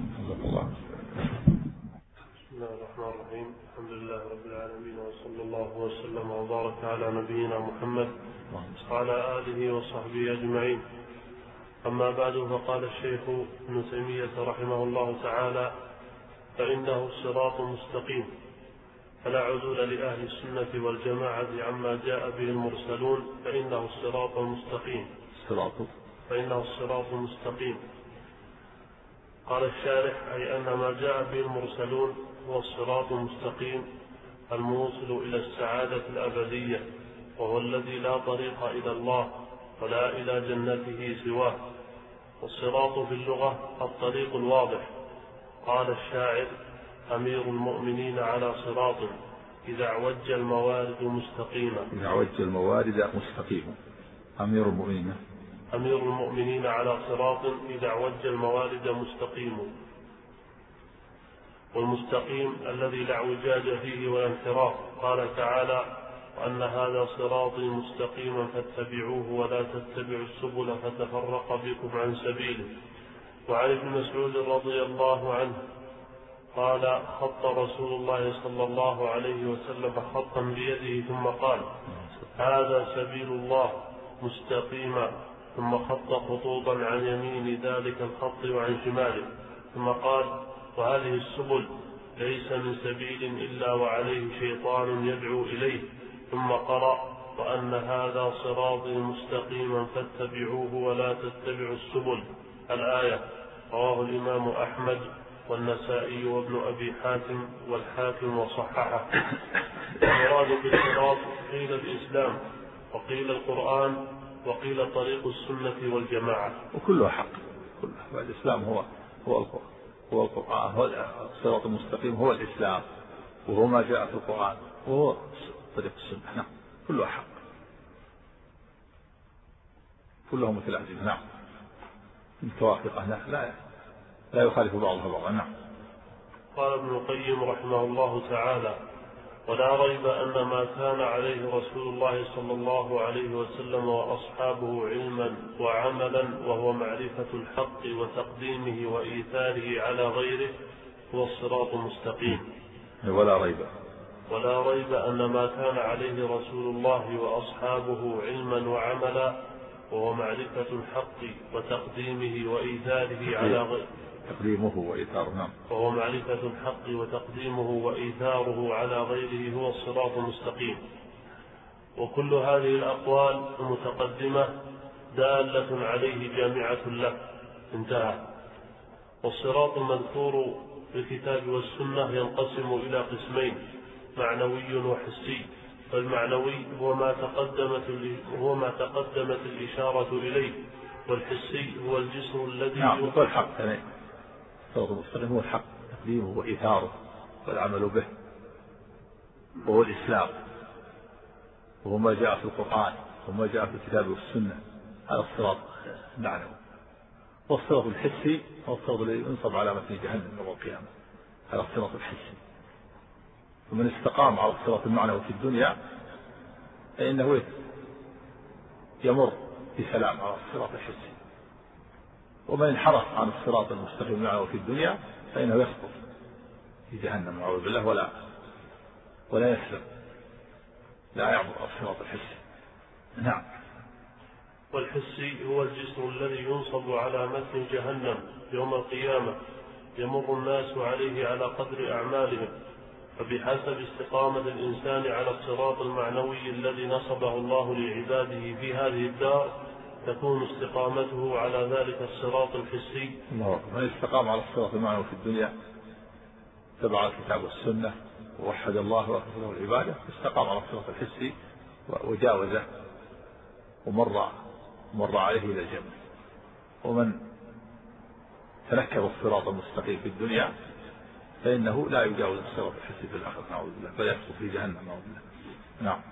الله الرحمن الرحيم. الحمد لله رب العالمين وصلى الله وسلم وبارك على نبينا محمد وعلى آله وصحبه أجمعين. أما بعد فقال الشيخ ابن تيمية رحمه الله تعالى فإنه الصراط المستقيم فلا عدول لأهل السنة والجماعة عما جاء به المرسلون فإنه الصراط المستقيم فإنه الصراط المستقيم. قال الشارح أي أن ما جاء به المرسلون هو الصراط المستقيم الموصل إلى السعادة الأبدية وهو الذي لا طريق إلى الله ولا إلى جنته سواه. والصراط في اللغة الطريق الواضح. قال الشاعر أمير المؤمنين على صراط إذا اعوج الموارد مستقيما إذا اعوج الموارد مستقيما. أمير المؤمنين أمير المؤمنين على صراط إذا اعوج الموارد مستقيم. والمستقيم الذي لا اعوجاج فيه ولا انحراف. قال تعالى وأن هذا صراطي مستقيما فاتبعوه ولا تتبعوا السبل فتفرق بكم عن سبيله. وعن ابن مسعود رضي الله عنه قال خط رسول الله صلى الله عليه وسلم خطا بيده ثم قال هذا سبيل الله مستقيما ثم خط خطوطا عن يمين ذلك الخط وعن شماله ثم قال وهذه السبل ليس من سبيل إلا وعليه شيطان يدعو إليه ثم قرأ وأن هذا صراطي مستقيما فاتبعوه ولا تتبعوا السبل. الآية. رواه الإمام أحمد والنسائي وابن أبي حاتم والحاكم وصححه. المراد بالصراط قيل الإسلام وقيل القرآن وقيل طريق السنة والجماعة. وكله حق كله. الإسلام هو هو القرآن هو القرآن هو الصراط المستقيم هو الإسلام وهو ما جاء في القرآن وهو طريق السنة. نعم كله حق كلهم مثل عزيز. نعم متوافقة لا لا لا يخالف بعضها بعضا. نعم. قال ابن القيم رحمه الله تعالى ولا ريب أن ما كان عليه رسول الله صلى الله عليه وسلم وأصحابه علما وعملا وهو معرفة الحق وتقديمه وإيثاره على غيره هو الصراط المستقيم. ولا ريب ولا ريب أن ما كان عليه رسول الله وأصحابه علما وعملا وهو معرفة الحق وتقديمه وإيثاره على غيره تقديمه وإيثاره نعم وهو معرفة الحق وتقديمه وإيثاره على غيره هو الصراط المستقيم. وكل هذه الأقوال المتقدمة دالة عليه جامعة له. انتهى. والصراط المذكور في الكتاب والسنة ينقسم إلى قسمين: معنوي وحسي. فالمعنوي هو ما تقدمت هو ما تقدمت الإشارة إليه، والحسي هو الجسم الذي نعم هو الحق. يعني الصراط المستقيم هو الحق، تقديمه وإيثاره والعمل به، وهو الإسلام، وهو ما جاء في القرآن وما جاء في الكتاب والسنة. هذا الصراط المعنوي. والصراط الحسي هو الصراط الذي ينصب على متن جهنم يوم القيامة. هذا الصراط الحسي. ومن استقام على الصراط المعنوي في الدنيا فإنه يمر بسلام على الصراط الحسي. ومن انحرف عن الصراط المستقيم المعنوي في الدنيا فإنه يسقط في جهنم نعوذ بالله ولا ولا يسلم، لا يعبر الصراط الحسي. نعم. والحسي هو الجسم الذي ينصب على متن جهنم يوم القيامة يمر الناس عليه على قدر أعمالهم، فبحسب استقامة الإنسان على الصراط المعنوي الذي نصبه الله لعباده في هذه الدار تكون استقامته على ذلك الصراط الحسي. من استقام على الصراط المعنوي في الدنيا تبع الكتاب والسنة ووحد الله وأخلص له العبادة، استقام على الصراط الحسي وجاوزه ومر مر عليه إلى الجنة. ومن تنكب الصراط المستقيم في الدنيا فإنه لا يجاوز الصراط الحسي في الآخرة نعوذ بالله، بل يسقط في جهنم نعوذ بالله. نعم.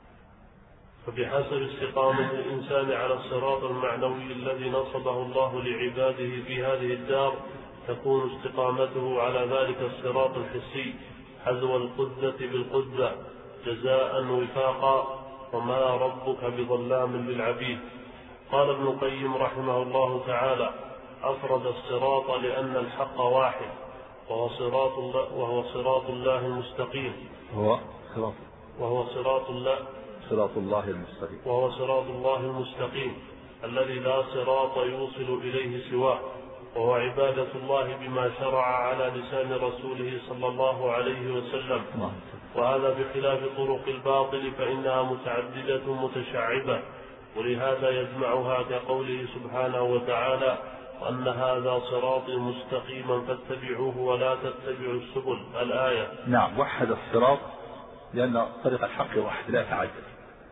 فبحسب استقامة الإنسان على الصراط المعنوي الذي نصبه الله لعباده في هذه الدار تكون استقامته على ذلك الصراط الحسي حذو القدة بالقدة جزاء وفاقا، وما ربك بظلام للعبيد. قال ابن القيم رحمه الله تعالى: أفرد الصراط لأن الحق واحد، وهو صراط الله, وهو صراط الله المستقيم هو صراط وهو صراط الله صراط الله المستقيم وهو صراط الله المستقيم الذي لا صراط يوصل إليه سواه، وهو عبادة الله بما شرع على لسان رسوله صلى الله عليه وسلم. وهذا بخلاف طرق الباطل فإنها متعددة متشعبة، ولهذا يجمعها كقوله سبحانه وتعالى: وأن هذا صراطي مستقيما فاتبعوه ولا تتبعوا السبل. الآية. نعم. وحد الصراط لأن طريق الحق واحد لا يتعدد،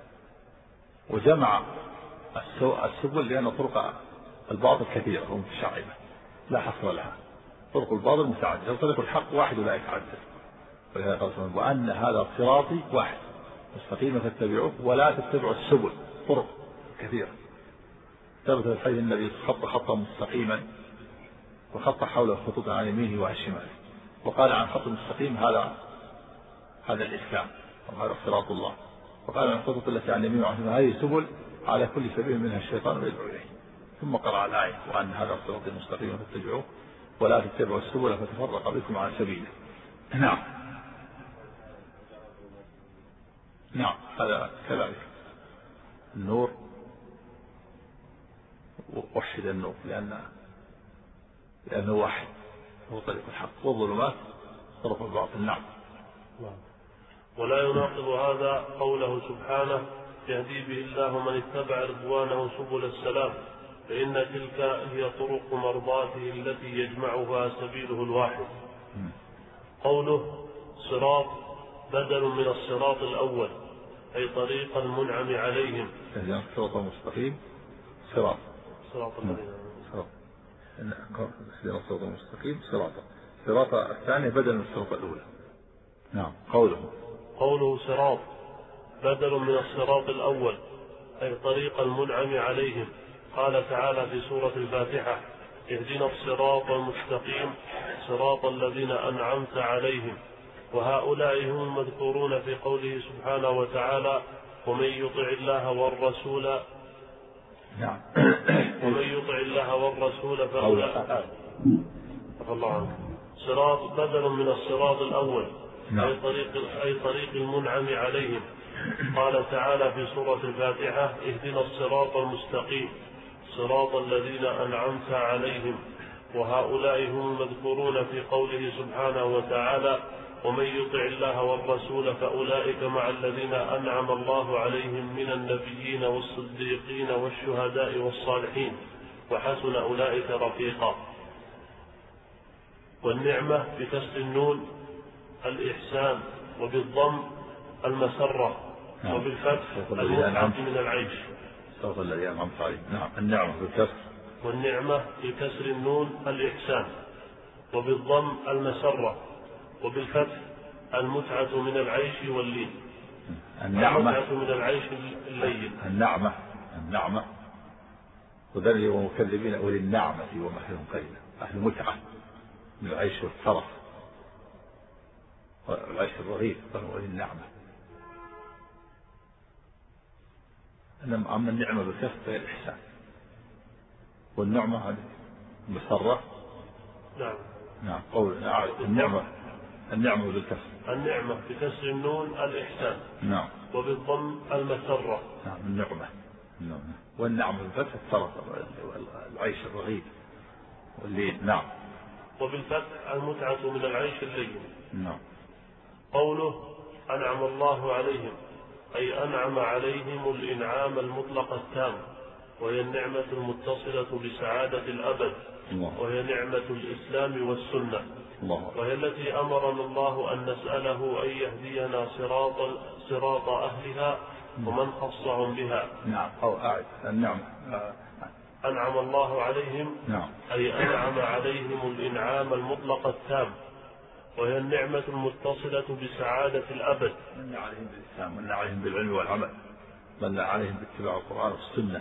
وجمع السبل لأن طرق الباطل كثيرة ومتشعبة لا حصر لها. طرق الباطل متعددة وطريق الحق واحد ولا يتعدد. ولهذا قال سبحانه: وأن هذا صراطي واحد مستقيما فاتبعوه ولا تتبعوا السبل. طرق كثيرة. ثبت في الحديث النبي خط خطا مستقيما وخط حوله خطوط عن يمينه وعن شماله، وقال عن خط مستقيم هذا هذا الإسلام وهذا صراط الله، وقال عن الخطوط التي عن يمينه وعن شماله هذه سبل على كل سبيل منها الشيطان يدعو إليه. ثم قرأ الآية: وأن هذا صراط مستقيما فاتبعوه ولا تتبعوا السبل فتفرق بكم عن سبيله. نعم. نعم هذا كذلك. النور وحد النور لأن لأنه واحد هو طريق الحق، والظلمات طرق الباطل. نعم. ولا يناقض هذا قوله سبحانه: يهدي به الله من اتبع رضوانه سبل السلام، فإن تلك هي طرق مرضاته التي يجمعها سبيله الواحد. قوله صراط بدل من الصراط الأول أي طريق المنعم عليهم. يعني الصراط المستقيم صراط صراط الذين الصراط المستقيم صراط صراط الثاني بدل من الصراط الأولى. نعم. قوله قوله صراط بدل من الصراط الأول أي طريق المنعم عليهم. قال تعالى في سورة الفاتحة: اهدنا الصراط المستقيم صراط الذين أنعمت عليهم. وهؤلاء هم المذكورون في قوله سبحانه وتعالى ومن يطع الله والرسول نعم ومن يطع الله والرسول فأولئك الله عنك صراط بدل من الصراط الأول نعم. أي طريق أي طريق المنعم عليهم. قال تعالى في سورة الفاتحة اهدنا الصراط المستقيم صراط الذين أنعمت عليهم. وهؤلاء هم المذكورون في قوله سبحانه وتعالى ومن يطع الله والرسول فأولئك مع الذين أنعم الله عليهم من النبيين والصديقين والشهداء والصالحين وحسن أولئك رفيقا. والنعمة بكسر النون الإحسان وبالضم المسرة وبالفتح المتعة من العيش. صراط الذين أنعمت عليهم. نعم النعمة بالكسر. والنعمة بكسر النون الإحسان وبالضم المسرة وبالفتح المتعة من العيش واللين. النعمة المتعة من العيش اللين. النعمة النعمة وذل ومكذبين أولي النعمة ومهلهم قليلا. أهل المتعة من العيش والترف والعيش الرغيف أولي النعمة. أما النعمة بالكسر فهي الإحسان والنعمة هذه مسرة. نعم نعم قول النعمة النعمة بالكسر. النعمة بكسر النون الإحسان. نعم. وبالضم المسرة. نعم النعمة. نعم. والنعمة بالفتح الترف والعيش الرغيف واللين. نعم. وبالفتح المتعة من العيش اللين. نعم. قوله أنعم الله عليهم أي أنعم عليهم الإنعام المطلق التام وهي النعمة المتصلة بسعادة الأبد الله. وهي نعمة الإسلام والسنة الله. وهي التي أمرنا الله أن نسأله أن يهدينا صراط صراط أهلها ومن خصهم بها. نعم. أو أعد النعمة أنعم الله عليهم. نعم. أي أنعم عليهم الإنعام المطلق التام وهي النعمة المتصلة بسعادة الأبد. من عليهم بالإسلام ومن عليهم بالعلم والعمل من عليهم باتباع القرآن والسنة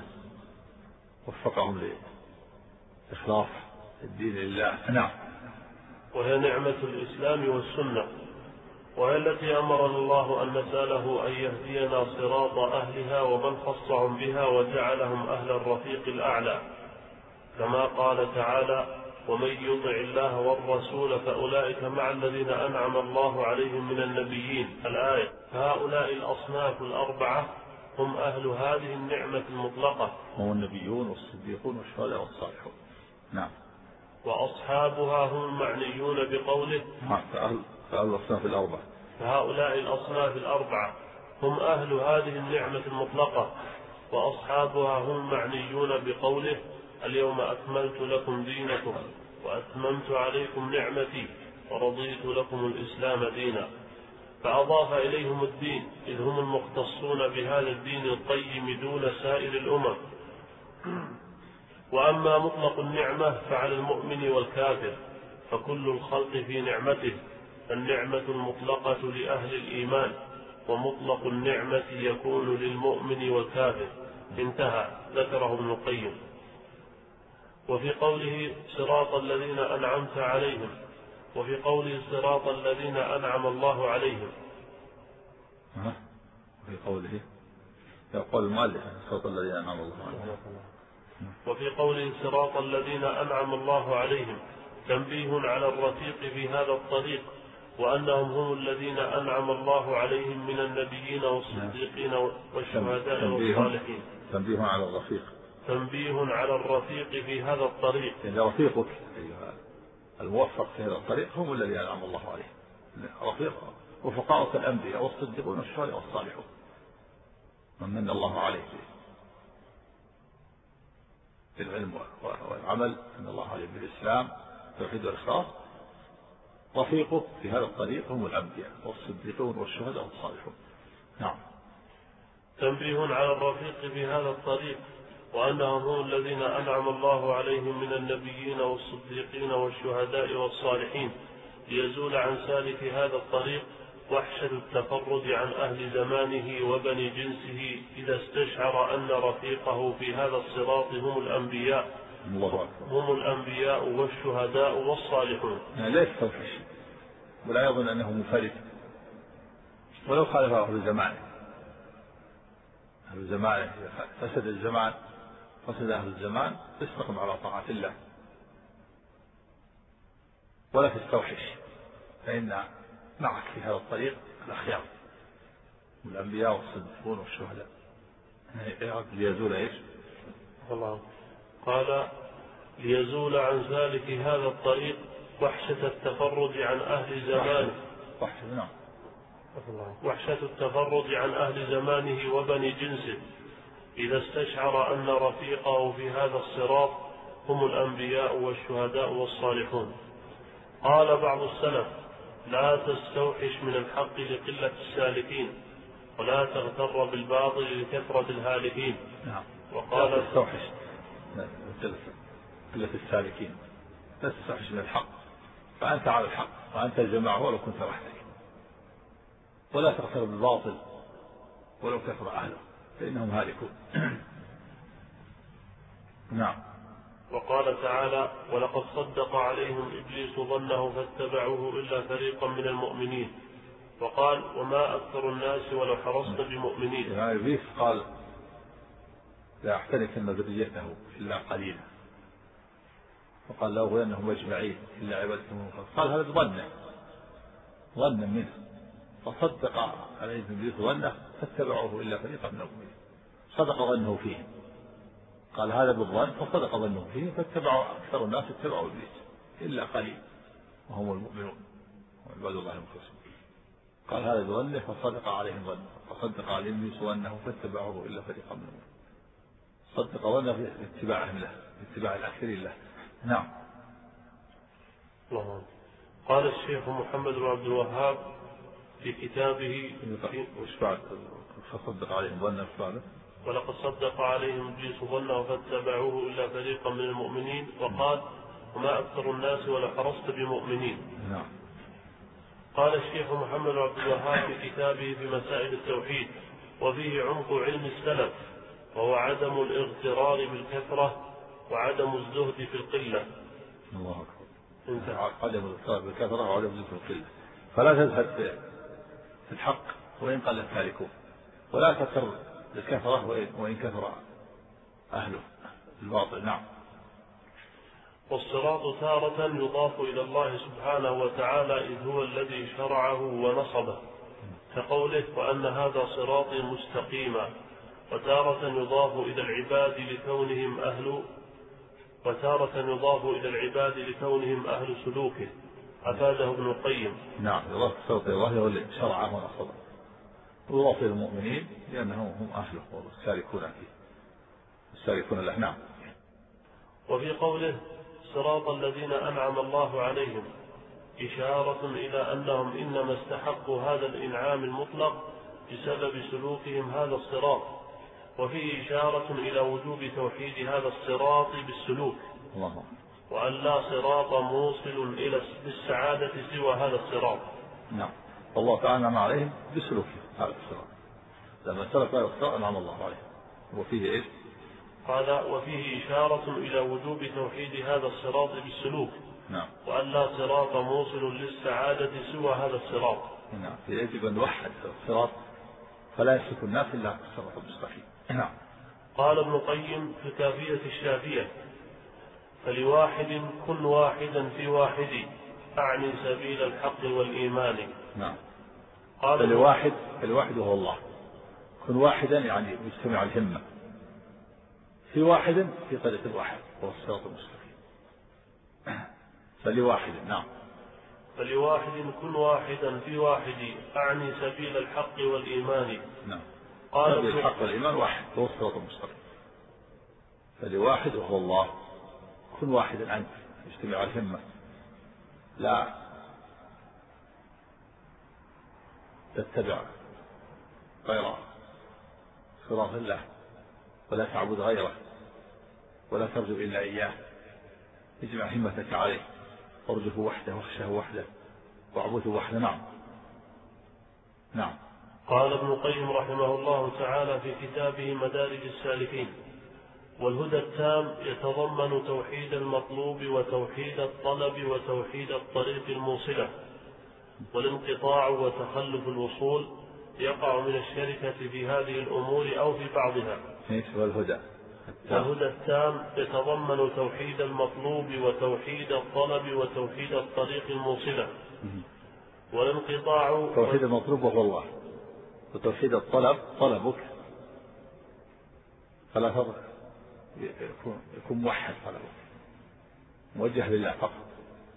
وفقهم لإخلاص الدين لله. نعم. وهي نعمة الإسلام والسنة وهي التي أمرنا الله أن نسأله أن يهدينا صراط أهلها ومن خصهم بها وجعلهم أهل الرفيق الأعلى كما قال تعالى ومن يطع الله والرسول فأولئك مع الذين أنعم الله عليهم من النبيين الآية. فهؤلاء الأصناف الأربعة هم أهل هذه النعمة المطلقة هم النبيون والصديقون والشهداء والصالحون. نعم. وأصحابها هم المعنيون بقوله فأهل فأهل الأصناف الأربعة. فهؤلاء الأصناف الأربعة هم أهل هذه النعمة المطلقة وأصحابها هم المعنيون بقوله اليوم أكملت لكم دينكم وأتممت عليكم نعمتي ورضيت لكم الإسلام دينا. فأضاف إليهم الدين إذ هم المختصون بهذا الدين القيم دون سائر الأمم. وأما مطلق النعمة فعلى المؤمن والكافر فكل الخلق في نعمته. النعمة المطلقة لأهل الإيمان ومطلق النعمة يكون للمؤمن والكافر. انتهى. ذكره ابن القيم. وفي قوله صراط الذين أنعمت عليهم وفي قوله صراط الذين أنعم الله عليهم وفي قوله يقول المؤلف صراط الذين أنعم الله عليهم وفي قوله صراط الذين أنعم الله عليهم تنبيه على الرفيق في هذا الطريق وأنهم هم الذين أنعم الله عليهم من النبيين والصديقين والشهداء والصالحين. تنبيه على الرفيق تنبيه على الرفيق في هذا الطريق. يعني رفيقك الموفق في هذا الطريق هم الذين أنعم الله عليهم. رفيق رفقاء الأنبياء والصديقون والشهداء والصالحون من من الله عليه بالعلم والعمل من الله عليه بالإسلام والتوحيد والإخلاص. رفيقه في هذا الطريق هم الأنبياء والصديقون والشهداء والصالحون. نعم. تنبيه على الرفيق في هذا الطريق وأنهم هم الذين أنعم الله عليهم من النبيين والصديقين والشهداء والصالحين ليزول عن سالك هذا الطريق وحشة التفرد عن أهل زمانه وبني جنسه إذا استشعر أن رفيقه في هذا الصراط هم الأنبياء الله أكبر. هم الأنبياء والشهداء والصالحون. يعني لا يستوحش ولا يظن أنه منفرد ولو خالف أهل زمانه. أهل زمانه فسد الزمان فسد أهل الزمان استقم على طاعة الله ولا تستوحش، فإن معك في هذا الطريق الأخيار والأنبياء والصديقون والشهداء ليزول إيش؟ الله قال ليزول عن ذلك هذا الطريق وحشة التفرد عن أهل زمانه وحشة نعم وحشة التفرد عن أهل زمانه وبني جنسه إذا استشعر أن رفيقه في هذا الصراط هم الأنبياء والشهداء والصالحون. قال بعض السلف لا تستوحش من الحق لقلة السالكين ولا تغتر بالباطل لكثرة الهالكين. نعم. وقال لا تستوحش قلة السالكين، لا تستوحش من الحق فأنت على الحق وأنت الجماعة ولو كنت وحدك، ولا تغتر بالباطل ولو كثر أهله فإنهم هالكون. نعم. وقال تعالى ولقد صدق عليهم إبليس ظنه فاتبعوه إلا فريقا من المؤمنين. وقال وما أكثر الناس ولو حرصت بمؤمنين. يعني إبليس قال لا أحتركن ذريته إلا قليلا، وقال لا أغوينهم أجمعين إلا عبادك المخلصين. قال هذا ظنه ظنا منه فصدق عليهم إبليس ظنه فاتبعوه إلا فريقا من المؤمنين. صدق ظنه فيهم، قال هذا بالظن فصدق ظنه فيهم فاتبعوا أكثر الناس اتبعوا إبليس إلا قليل وهم المؤمنون وعباد الله المخلصون. قال هذا بظنه فصدق عليهم ظنه فصدق عليهم إبليس ظنه فاتبعوه إلا فريقا من المؤمنين. صدق ظنه في اتباعهم له في اتباع الآخرين له. نعم. الله. قال الشيخ محمد بن عبد الوهاب في كتابه وش بعد فصدق عليهم ظنه بعده ولقد صدق عليهم إبليس ظنه فاتبعوه إلا فريقا من المؤمنين. وقال وما أكثر الناس ولو حرصت بمؤمنين. نعم. قال الشيخ محمد بن عبد الوهاب في كتابه في مسائل التوحيد وفيه عمق علم السلف وهو عدم الاغترار بالكثرة وعدم الزهد في القلة. الله أكبر. عدم الاغترار بالكثرة وعدم الزهد في القلة، فلا تزهد في الحق وإن قل تاركه، ولا تكثر بالكثرة وإن كثر أهله الباطل. نعم. والصراط تارة يضاف إلى الله سبحانه وتعالى إذ هو الذي شرعه ونصبه كقوله وأن هذا صراطي مستقيما، وتارة يضاف إلى العباد لكونهم أهل وتارة يضاف إلى العباد لكونهم أهل سلوكه أفاده ابن القيم. نعم. يضاف صراط الله هو الذي شرعه ونصبه، ويضاف إلى المؤمنين لأنهم هم أهله والسالكون فيه السالكون له. نعم. وفي قوله صراط الذين أنعم الله عليهم إشارة إلى أنهم إنما استحقوا هذا الإنعام المطلق بسبب سلوكهم هذا الصراط، وفيه إشارة إلى وجوب توحيد هذا الصراط بالسلوك، الله. وأن لا صراط موصل إلى السعادة سوى هذا الصراط. نعم. الله تعالى أنعم عليهم بسلوكه هذا الصراط، لما سلك هذا الصراط أنعم الله عليهم. وفيه إيش؟ قال وفيه إشارة إلى وجوب توحيد هذا الصراط بالسلوك. نعم. وأن لا صراط موصل للسعادة سوى هذا الصراط. نعم. يجب أن نوحد الصراط فلا يسلك الناس إلا الصراط المستقيم. نعم. قال ابن القيم في كافية الشافية فلواحد كن واحدا في واحد أعني سبيل الحق والإيمان. نعم. قال فلواحد فلواحد وهو الله، كن واحدا يعني مجتمع الهمة، في واحد في طريق الواحد هو الصراط المستقيم. فلواحد. نعم. فلواحد كن واحدا في واحد أعني سبيل الحق والإيمان. نعم. قال سبيل الحق والإيمان واحد هو الصراط المستقيم. فلواحد وهو الله، كن واحدا أنت مجتمع الهمة، لا تتبع غير صراط الله ولا تعبد غيره ولا ترجو إلا إياه، اجمع همتك عليه وارجه وحده واخشه وحده واعبده وحده. نعم. نعم. قال ابن القيم رحمه الله تعالى في كتابه مدارج السالكين والهدى التام يتضمن توحيد المطلوب وتوحيد الطلب وتوحيد الطريق الموصلة، والانقطاع وتخلف الوصول يقع من الشركة في هذه الأمور أو في بعضها. والهدى والهدى التام يتضمن توحيد المطلوب وتوحيد الطلب وتوحيد الطريق الموصلة. والانقطاع توحيد المطلوب وهو الله، وتوحيد الطلب طلبك فلا فرق، يكون, يكون موحد طلبك موجه لله فقط.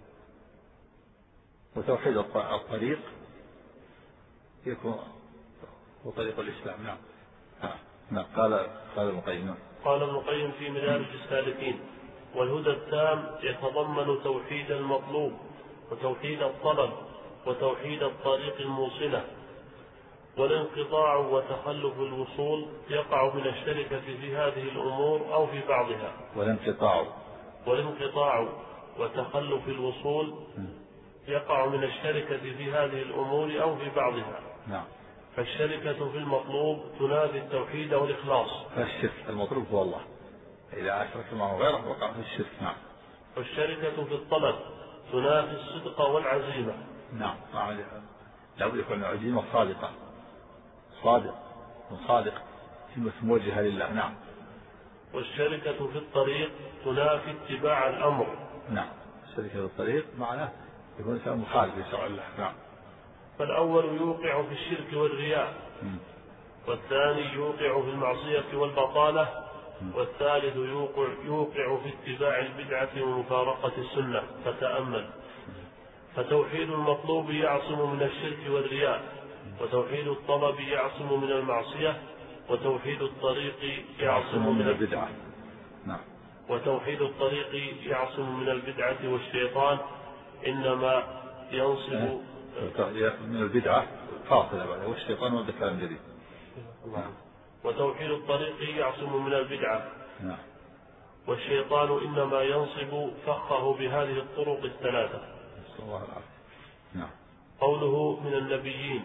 وتوحيد الطريق يكون هو طريق الإسلام. نعم. نعم. قال قال ابن القيم قال ابن القيم في مدارج السالكين: والهدى التام يتضمن توحيد المطلوب وتوحيد الطلب وتوحيد الطريق الموصلة. والانقطاع وتخلف الوصول يقع من الشركة في هذه الأمور أو في بعضها. والانقطاع والانقطاع وتخلف الوصول يقع من الشركة في هذه الأمور أو في بعضها. نعم. فالشركة في المطلوب تنافي التوحيد والإخلاص. فالشرك المطلوب هو الله، إذا أشرك معه غيره وقع في الشرك. نعم. والشركة في الطلب تنافي الصدق والعزيمة. نعم. لابد يكون عزيمة صادقة، صادق وصادق في موجهة لله. نعم. والشركة في الطريق تنافي اتباع الأمر. نعم. الشركة في الطريق معناه يكون إنسان مخالف لشرع الله. نعم. فالأول يوقع في الشرك والرياء، م. والثاني يوقع في المعصية والبطالة، م. والثالث يوقع, يوقع في اتباع البدعة ومفارقة السنة. فتأمل: فتوحيد المطلوب يعصم من الشرك والرياء، وتوحيد الطلب يعصم من المعصية، وتوحيد الطريق يعصم من البدعة. نعم. وتوحيد الطريق يعصم من البدعة، والشيطان إنما ينصب من البدعة فاصلة بعد، والشيطان وده كلام جديد. وتوحيد الطريق يعصم من البدعة. نعم. والشيطان إنما ينصب فخه بهذه الطرق الثلاثة. نسأل الله العافية. نعم. قوله من النبيين.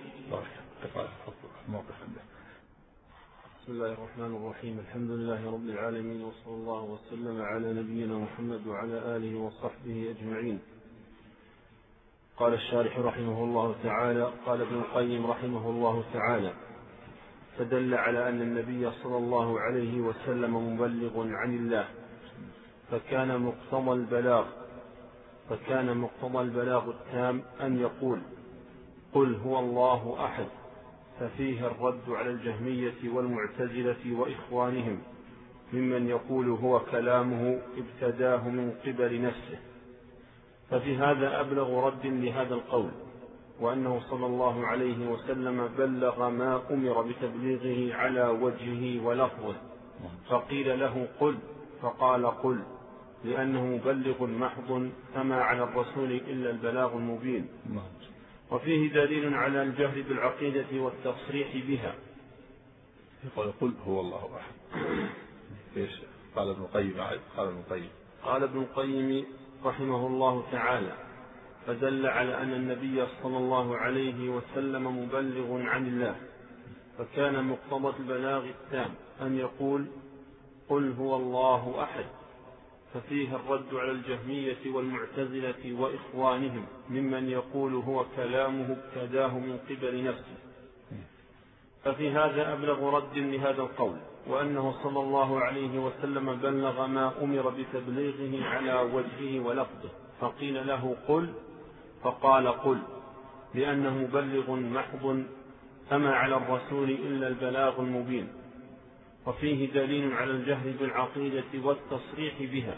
بسم الله الرحمن الرحيم. الحمد لله رب العالمين، وصلى الله وسلم على نبينا محمد وعلى آله وصحبه أجمعين. قال الشارح رحمه الله تعالى: قال ابن القيم رحمه الله تعالى: فدل على أن النبي صلى الله عليه وسلم مبلغ عن الله، فكان مقتضى البلاغ فكان مقتضى البلاغ التام أن يقول: قل هو الله أحد، ففيه الرد على الجهمية والمعتزلة وإخوانهم ممن يقول هو كلامه ابتداه من قبل نفسه. ففي هذا أبلغ رد لهذا القول، وأنه صلى الله عليه وسلم بلغ ما أمر بتبليغه على وجهه ولفظه، فقيل له قل، فقال قل، لأنه مبلغ محض، فما على الرسول إلا البلاغ المبين. وفيه دليل على الجهر بالعقيدة والتصريح بها. يقول قل هو الله أحد. ايش قال ابن القيم؟ قال ابن القيم قال ابن القيم رحمه الله تعالى: فدل على أن النبي صلى الله عليه وسلم مبلغ عن الله، فكان مقتضى البلاغ التام أن يقول: قل هو الله أحد، ففيه الرد على الجهمية والمعتزلة وإخوانهم ممن يقول هو كلامه ابتداه من قبل نفسه. ففي هذا أبلغ رد لهذا القول، وأنه صلى الله عليه وسلم بلغ ما أمر بتبليغه على وجهه ولفظه، فقيل له قل، فقال قل، لأنه مبلغ محض، فما على الرسول إلا البلاغ المبين. وفيه دليل على الجهر بالعقيدة والتصريح بها.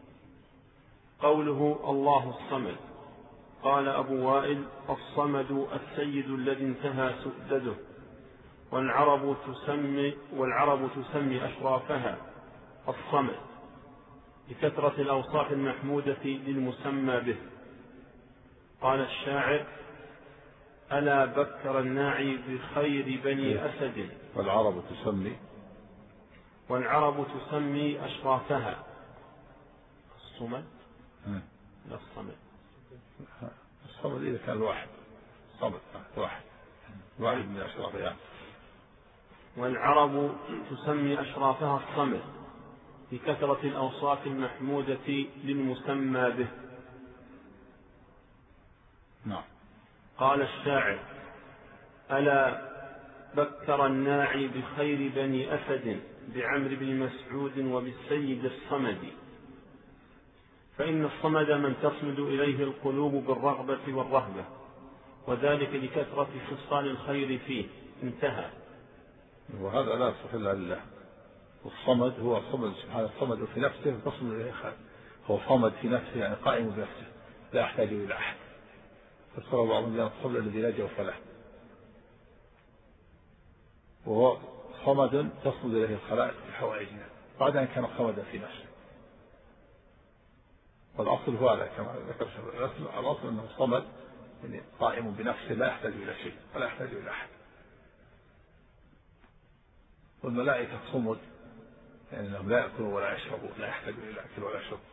قوله الله الصمد، قال أبو وائل: الصمد السيد الذي انتهى سؤدده، والعرب تسمي, والعرب تسمي أشرافها الصمد لكثرة الأوصاف المحمودة للمسمى به. قال الشاعر: ألا بكر الناعي بخير بني أسد. والعرب تسمي والعرب تسمي أشرافها الصمد. لا الصمد. الصمد إذا كان واحد، صمد واحد واحد من أشرافها. والعرب تسمي أشرافها الصمد لكثرة الأوصاف المحمودة للمسمى به. نعم. قال الشاعر: ألا بكر الناعي بخير بني أسد بعمر بن مسعود وبالسيد الصمد. فإن الصمد من تصمد إليه القلوب بالرغبة والرهبة، وذلك لكثرة خصال الخير فيه. انتهى. وهذا لا يصح إلا لله. والصمد هو صمد سبحانه، الصمد في نفسه تصمد إليه خير، هو صمد في نفسه يعني قائم بنفسه لا يحتاج إلى أحد. فسر بعضهم بأن الصمد الذي لا جوف له، وهو صمد تصمد إليه الخلائق في حوائجنا بعد أن كان صمدا في نفسه. والأصل هو هذا كما ذكر الأصل أنه صمد يعني قائم بنفسه لا يحتاج إلى شيء ولا يحتاج إلى أحد. والملائكة صمد يعني أنهم لا يأكلوا ولا يشربوا، لا يحتاج إلى أكل ولا شرب.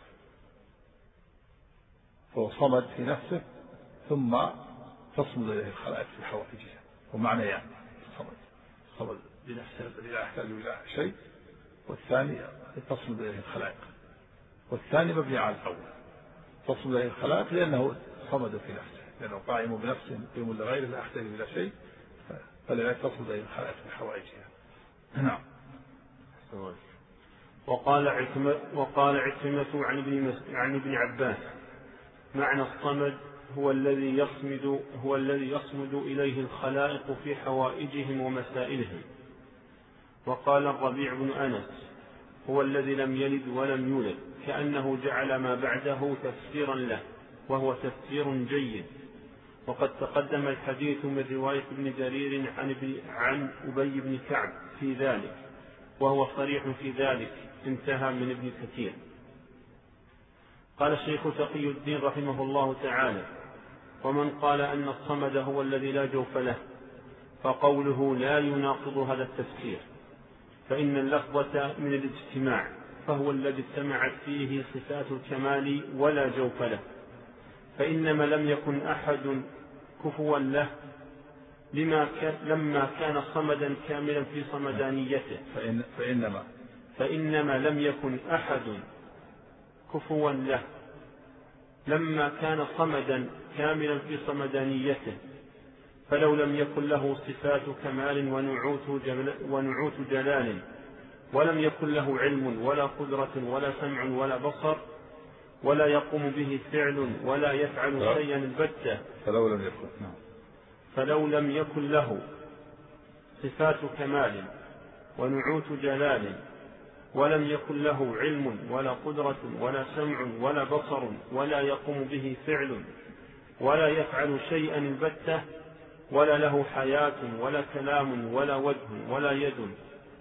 فهو صمد في نفسه ثم تصمد إليه الخلائق في حوائجها. ومعنى يعني صمد صمد بنفسه الذي لا يحتاج إلى شيء، والثاني تصمد إليه الخلائق. والثاني مبني على الأول، تصمد إليه الخلائق لأنه صمد في نفسه، لأنه قائم بنفسه يقيم لغيره لا يحتاج إلى شيء، فلذلك تصمد إليه الخلائق في حوائجها. نعم. وقال عكرمة وقال عكرمة عن ابن عن ابن عباس: معنى الصمد هو الذي يصمد هو الذي يصمد إليه الخلائق في حوائجهم ومسائلهم. وقال الربيع بن أنس: هو الذي لم يلد ولم يولد، كأنه جعل ما بعده تفسيرا له، وهو تفسير جيد. وقد تقدم الحديث من رواية ابن جرير عن عن أبي بن كعب في ذلك، وهو صريح في ذلك. انتهى من ابن كثير. قال الشيخ تقي الدين رحمه الله تعالى: ومن قال أن الصمد هو الذي لا جوف له فقوله لا يناقض هذا التفسير، فإن اللفظة من الاجتماع، فهو الذي اجتمعت فيه صفات الكمال ولا جوف له. فإنما لم يكن أحد كفوا له لما كان لما كان صمدا كاملا في صمدانيته. فإن فإنما فإنما لم يكن أحد كفوا له لما كان صمدا كاملا في صمدانيته، فلو لم يكن له صفات كمال ونعوت جلال, ونعوت جلال ولم يكن له علم ولا قدرة ولا سمع ولا بصر ولا يقوم به فعل ولا يفعل شيئا البتة، فلو لم يكن نعم فلو لم يكن له صفات كمال ونعوت جلال ولم يكن له علم ولا قدرة ولا سمع ولا بصر ولا يقوم به فعل ولا يفعل شيئا البتة، ولا له حياة ولا كلام ولا وجه ولا يد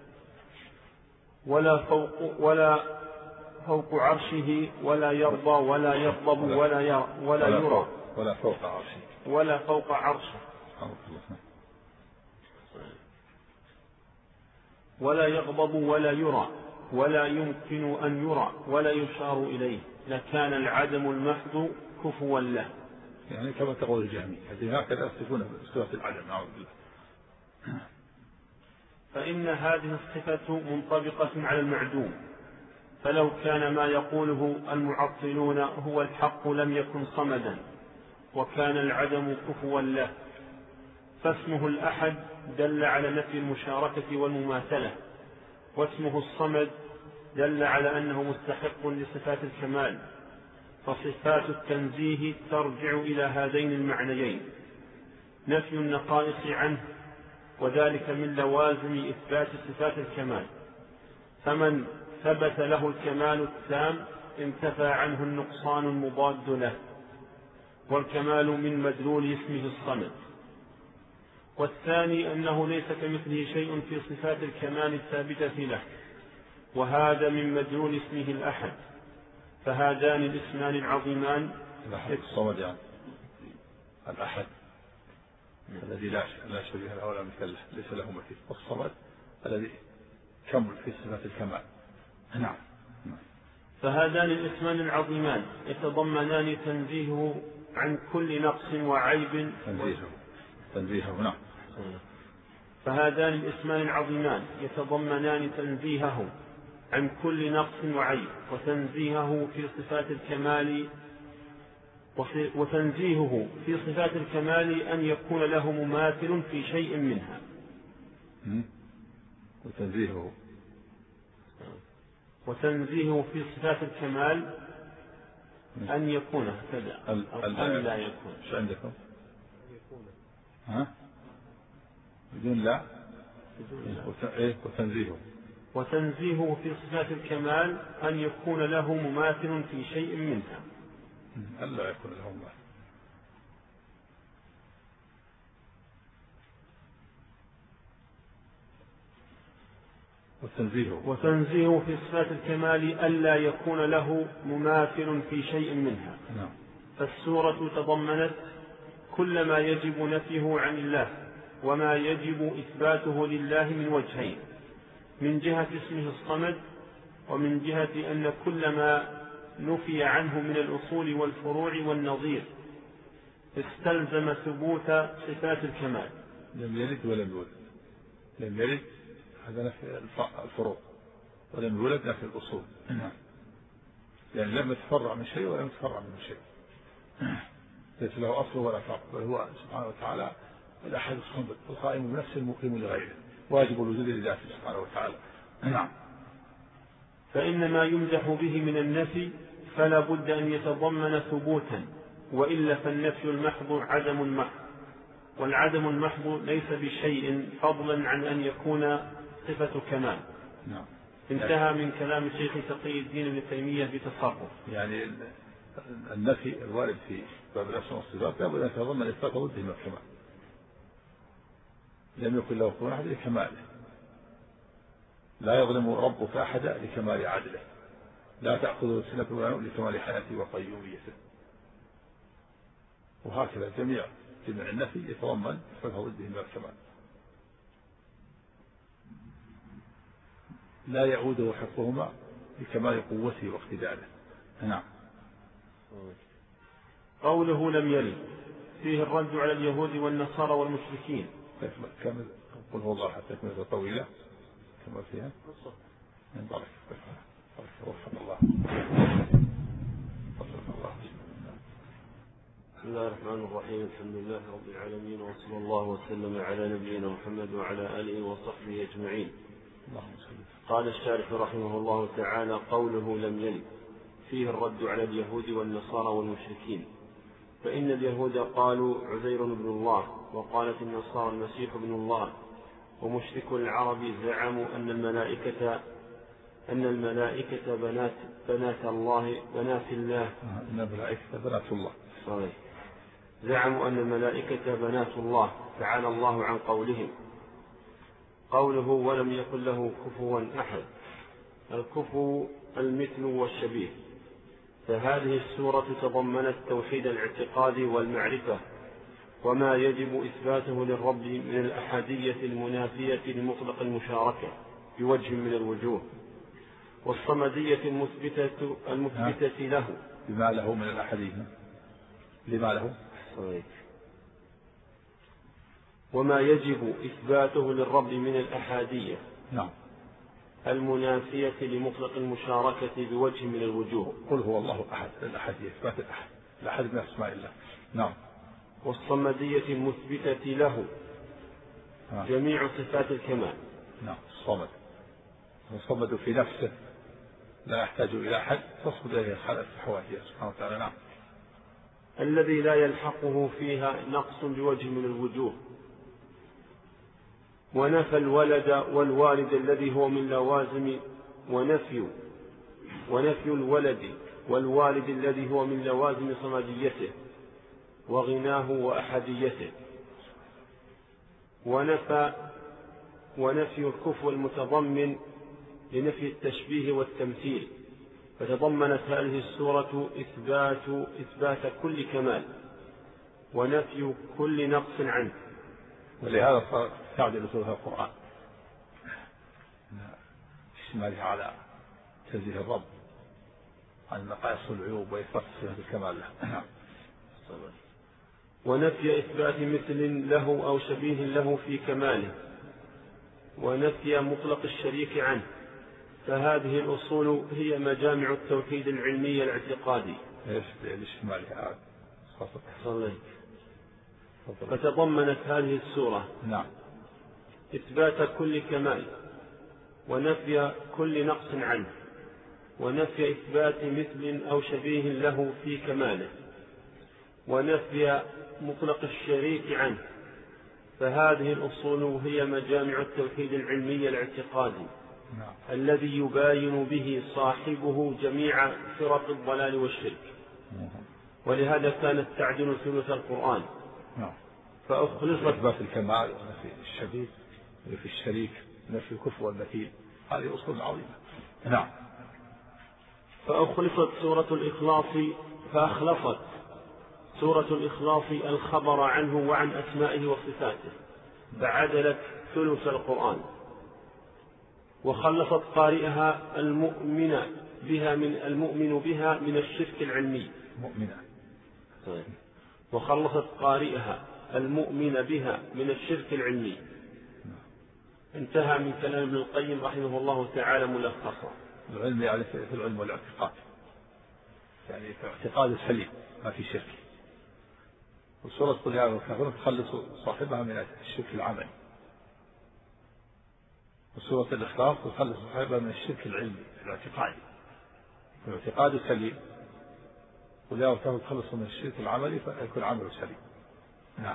ولا فوق ولا فوق عرشه ولا يرضى ولا يغضب ولا يرى ولا يرى ولا فوق عرشه ولا فوق عرشه ولا يغضب ولا يرى ولا يمكن أن يرى ولا يشار إليه، لكان العدم المحض كفوا له. يعني كما تقول الجهمي هذه هكذا يصفون بصفة العدم. نعوذ بالله. فإن هذه الصفة منطبقة على المعدوم، فلو كان ما يقوله المعطلون هو الحق لم يكن صمدا وكان العدم كفوا له. فاسمه الأحد دل على نفي المشاركة والمماثلة، واسمه الصمد دل على أنه مستحق لصفات الكمال، فصفات التنزيه ترجع إلى هذين المعنيين: نفي النقائص عنه، وذلك من لوازم إثبات صفات الكمال. فمن ثبت له الكمال التام انتفى عنه النقصان المضاد له، والكمال من مدلول اسمه الصمد. والثاني أنه ليس كمثله شيء في صفات الكمال الثابتة له، وهذا من مدلول اسمه الأحد. فهذان الاسمان العظيمان الأحد الصمد يعني الأحد الذي لا لا شبيه له ولا مثل له، ليس له مثيل، والصمد الذي كمل في صفات الكمال. نعم. فهذان الاسمان العظيمان يتضمنان تنزيهه عن كل نقص وعيب تنزيهه تنزيهه نعم. فهذان الاسمان العظيمان يتضمنان تنزيهه عن كل نقص وعيب، وتنزيهه في صفات الكمال وتنزيهه في صفات الكمال أن يكون له مماثل في شيء منها. وتنزيهه وتنزيهه في صفات الكمال أن يكون كذا أو أن لا يكون. شو عندكم؟ ها؟ بدون لا. إيه وتنزيهه. وتنزيهه في صفات الكمال أن يكون له مماثل في شيء منها. ألا يكون له مماثل. وتنزيهه. وتنزيهه في صفات الكمال ألا يكون له مماثل في شيء منها. نعم. فالسورة تضمنت كل ما يجب نفيه عن الله وما يجب إثباته لله من وجهين، من جهة اسمه الصمد، ومن جهة أن كل ما نفي عنه من الأصول والفروع والنظير استلزم ثبوت صفات الكمال. لم يلد ولم يولد. لم يلد هذا نفي الفروع، ولم يولد نفي الأصول. يعني لم يتفرع من شيء ولم يتفرع من شيء، ليس له أصل ولا فرع، بل هو سبحانه وتعالى الأحد الصمد القائم بنفسه المقيم لغيره، واجب الوجود لذاته سبحانه وتعالى. نعم. فإن ما يمدح به من النفي فلا بد أن يتضمن ثبوتا، وإلا فالنفي المحض عدم محض، والعدم المحض ليس بشيء فضلا عن أن يكون صفة كمال. نعم. انتهى من كلام الشيخ تقي الدين ابن تيمية بتصرف. يعني النفي الوارد في باب الأسماء والصفات لابد أن يتضمن إثبات ضده من الكمال، لم يكن له كفوا أحد لكماله. لا يظلم ربك أحدا لكمال عدله، لا تأخذه سنة ولا نوم لكمال حياته وقيوميته. وهكذا جميع جميع النفي يتضمن إثبات ضده من الكمال. لا يعوده حفظهما لكمال قوته واقتداره. نعم. قوله لم يلد فيه الرد على اليهود والنصارى والمشركين. كمل قل هو الله حتى يكمل طويلة كما فيها. بارك وفق الله. بسم الله الرحمن الرحيم. الحمد لله رب العالمين، وصلى الله وسلم على نبينا محمد وعلى آله وصحبه أجمعين. قال الشارح رحمه الله تعالى: قوله لم يلد فيه الرد على اليهود والنصارى والمشركين، فإن اليهود قالوا عزير بن الله، وقالت النصارى المسيح ابن الله، ومشركو العرب زعموا أن الملائكة أن الملائكة بنات بنات الله بنات الله أن الملائكة بنات الله صحيح. زعموا أن الملائكة بنات الله، تعالى الله عن قولهم. قوله ولم يكن له كفوا أحد، الكفو المثل والشبيه، فهذه السورة تضمنت توحيد الاعتقاد والمعرفة وما يجب إثباته للرب من الأحدية المنافية لمطلق المشاركة بوجه من الوجوه، والصمدية المثبتة, المثبتة له بما له من الأحدية لما له صحيح. وما يجب إثباته للرب من الأحادية نعم المنافية لمطلق المشاركة بوجه من الوجوه. قل هو الله أحد، الأحدية إثبات الأحد، الأحد من أسماء الله. نعم. والصمدية المثبتة له نعم. جميع صفات الكمال. نعم. الصمد الصمد في نفسه لا يحتاج إلى أحد تصمد إليه الخلق في حوادثه سبحانه وتعالى. نعم. الذي لا يلحقه فيها نقص بوجه من الوجوه، ونفى الولد والوالد الذي هو من لوازم ونفي ونفي الولد والوالد الذي هو من لوازم صمديته وغناه وأحديته، ونفى ونفي الكفو المتضمن لنفي التشبيه والتمثيل، فتضمنت هذه السورة إثبات إثبات كل كمال ونفي كل نقص عنه. ولهذا صار تعدل سورة القرآن اشتمالها على تنزيه الرب عن مقاييس العيوب وإثبات صفة الكمال له. ونفي إثبات مثل له أو شبيه له في كماله، ونفي مطلق الشريك عنه، فهذه الأصول هي مجامع التوحيد العلمي الاعتقادي. ايش الاشتمالها فتضمنت هذه السورة نعم إثبات كل كمال ونفي كل نقص عنه، ونفي إثبات مثل أو شبيه له في كماله، ونفي مطلق الشريك عنه. فهذه الأصول هي مجامع التوحيد العلمي الاعتقادي نعم. الذي يباين به صاحبه جميع فرق الضلال والشرك. نعم. ولهذا كانت تعدل ثلث القرآن. نعم. فأخلصت إثبات الكمال ونفي الشبيه ونفي الشريك ونفي الكفر والمثيل، هذه أصول عظيمة. نعم. فأخلصت سورة الإخلاص فأخلصت سورة الإخلاص الخبر عنه وعن أسمائه وصفاته، فعدلت ثلث القرآن، وخلصت قارئها المؤمن بها من المؤمن بها من الشرك العلمي. مؤمنة. طيب. وخلصت قارئها المؤمن بها من الشرك العلمي. انتهى من كلام ابن القيم رحمه الله تعالى ملخصا. العلم يعني في العلم والاعتقاد، يعني في اعتقاد سليم ما في شرك. وسورة قل يا أيها الكافرون تخلص صاحبها من الشرك العملي، وسورة الإخلاص تخلص صاحبها من الشرك العلمي الاعتقادي. الاعتقاد سليم، قل يا أيها الكافرون تخلص من الشرك العملي فيكون عمله سليم. نعم.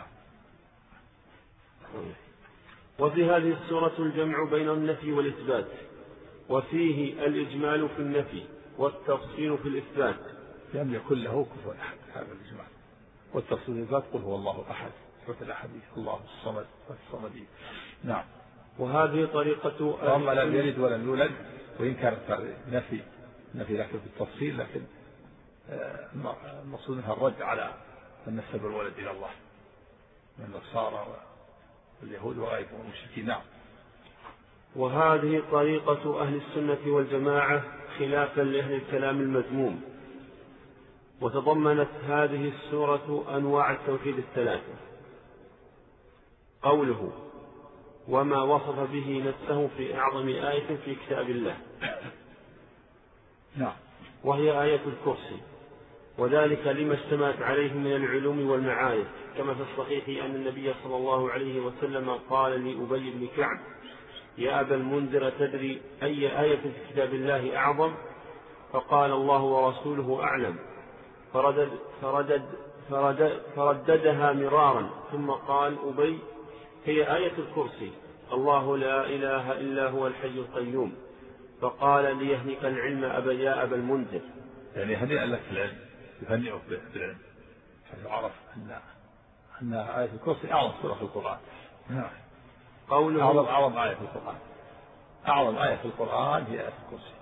وفي هذه السورة الجمع بين النفي والإثبات، وفيه الإجمال في النفي والتفصيل في الإثبات. لم يكن له كفوا أحد، هذا الإجمال. والتفصيل في الإثبات قل هو الله أحد، صفة الأحدية الله الصمد والصمدي. نعم. وهذه طريقة اللهم لم يلد ولم يولد، وإن كانت نفي نفي لكن بالتفصيل، لكن المقصود منها الرد على من نسب الولد إلى الله من النصارى واليهود وغيرهم المشركين. نعم. وهذه طريقة أهل السنة والجماعة خلافا لأهل الكلام المذموم. وتضمنت هذه السورة أنواع التوحيد الثلاثة. قوله وما وصف به نفسه في أعظم آية في كتاب الله، نعم. وهي آية الكرسي، وذلك لما اشتملت عليه من العلوم والمعارف، كما في الصحيح أن النبي صلى الله عليه وسلم قال لأبي بن كعب يا أبا المنذر تدري أي آية في كتاب الله أعظم؟ فقال الله ورسوله أعلم، فردد فردد فردد فرددها مرارا، ثم قال أبي هي آية الكرسي، الله لا إله إلا هو الحي القيوم. فقال ليهنك العلم أبا يا أبا المنذر، يعني هنيئا لك العلم، يهنئك بالعلم، فيعرف أن أن آية الكرسي أعظم سورة في القرآن. نعم. قوله أعظم أعظم آية في القرآن، أعظم آية في القرآن هي آية الكرسي،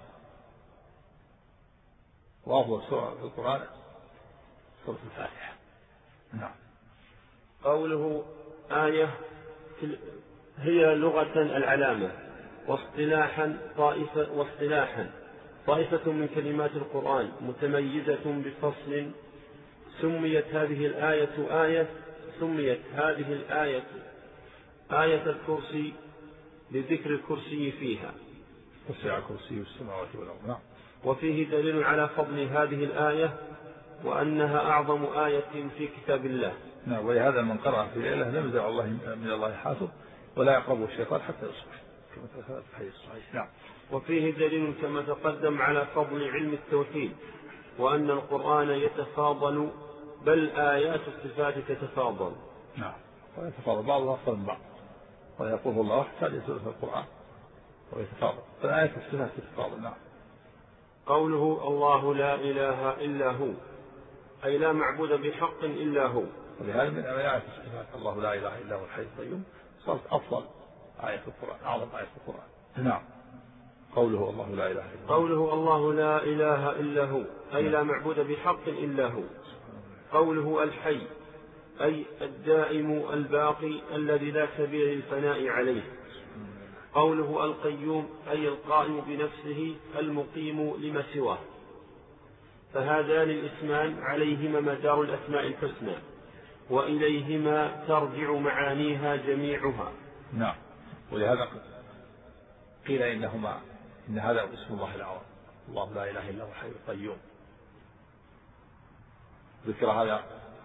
وأفضل سورة في القرآن سورة الفاتحة. نعم. قوله آية هي لغة العلامة، واصطلاحا طائفة واصطلاحا طائفة من كلمات القرآن متميزة بفصل. سميت هذه الآية آية سميت هذه الآية آية الكرسي لذكر الكرسي فيها، وسع كرسي السماوات والأرض. نعم. وفيه دليل على فضل هذه الآية وأنها أعظم آية في كتاب الله. نعم. ولهذا من قرأ في ليلة لم يزع الله من الله حافظ ولا يقربه الشيطان حتى يصبح، كما في الحديث الصحيح. نعم. وفيه دليل كما تقدم على فضل علم التوحيد، وأن القرآن يتفاضل، بل آيات الصفات تتفاضل. نعم. ويتفاضل بعضها أفضل من بعض، ويقول الله أحسن يسأل في القرآن ويتفاضل، فالآيات الصفات تتفاضل. نعم. قوله الله لا إله إلا هو، أي لا معبود بحق إلا هو. ولهذا من آيات الصفات الله لا إله إلا هو الحي القيوم صارت أفضل آية في القرآن، أعظم آية في القرآن. نعم. قوله الله لا إله إلا هو، قوله الله لا إله إلا هو، أي لا معبود بحق إلا هو. قوله الحي، أي الدائم الباقي الذي لا سبيل للفناء عليه. قوله القيوم، أي القائم بنفسه المقيم لما سواه. فهذان الاسمان عليهما مدار الأسماء الحسنى، وإليهما ترجع معانيها جميعها. نعم. ولهذا قيل إنهما إن هذا اسم الله الأعظم، الله لا إله إلا هو الحي القيوم. ذكر هذا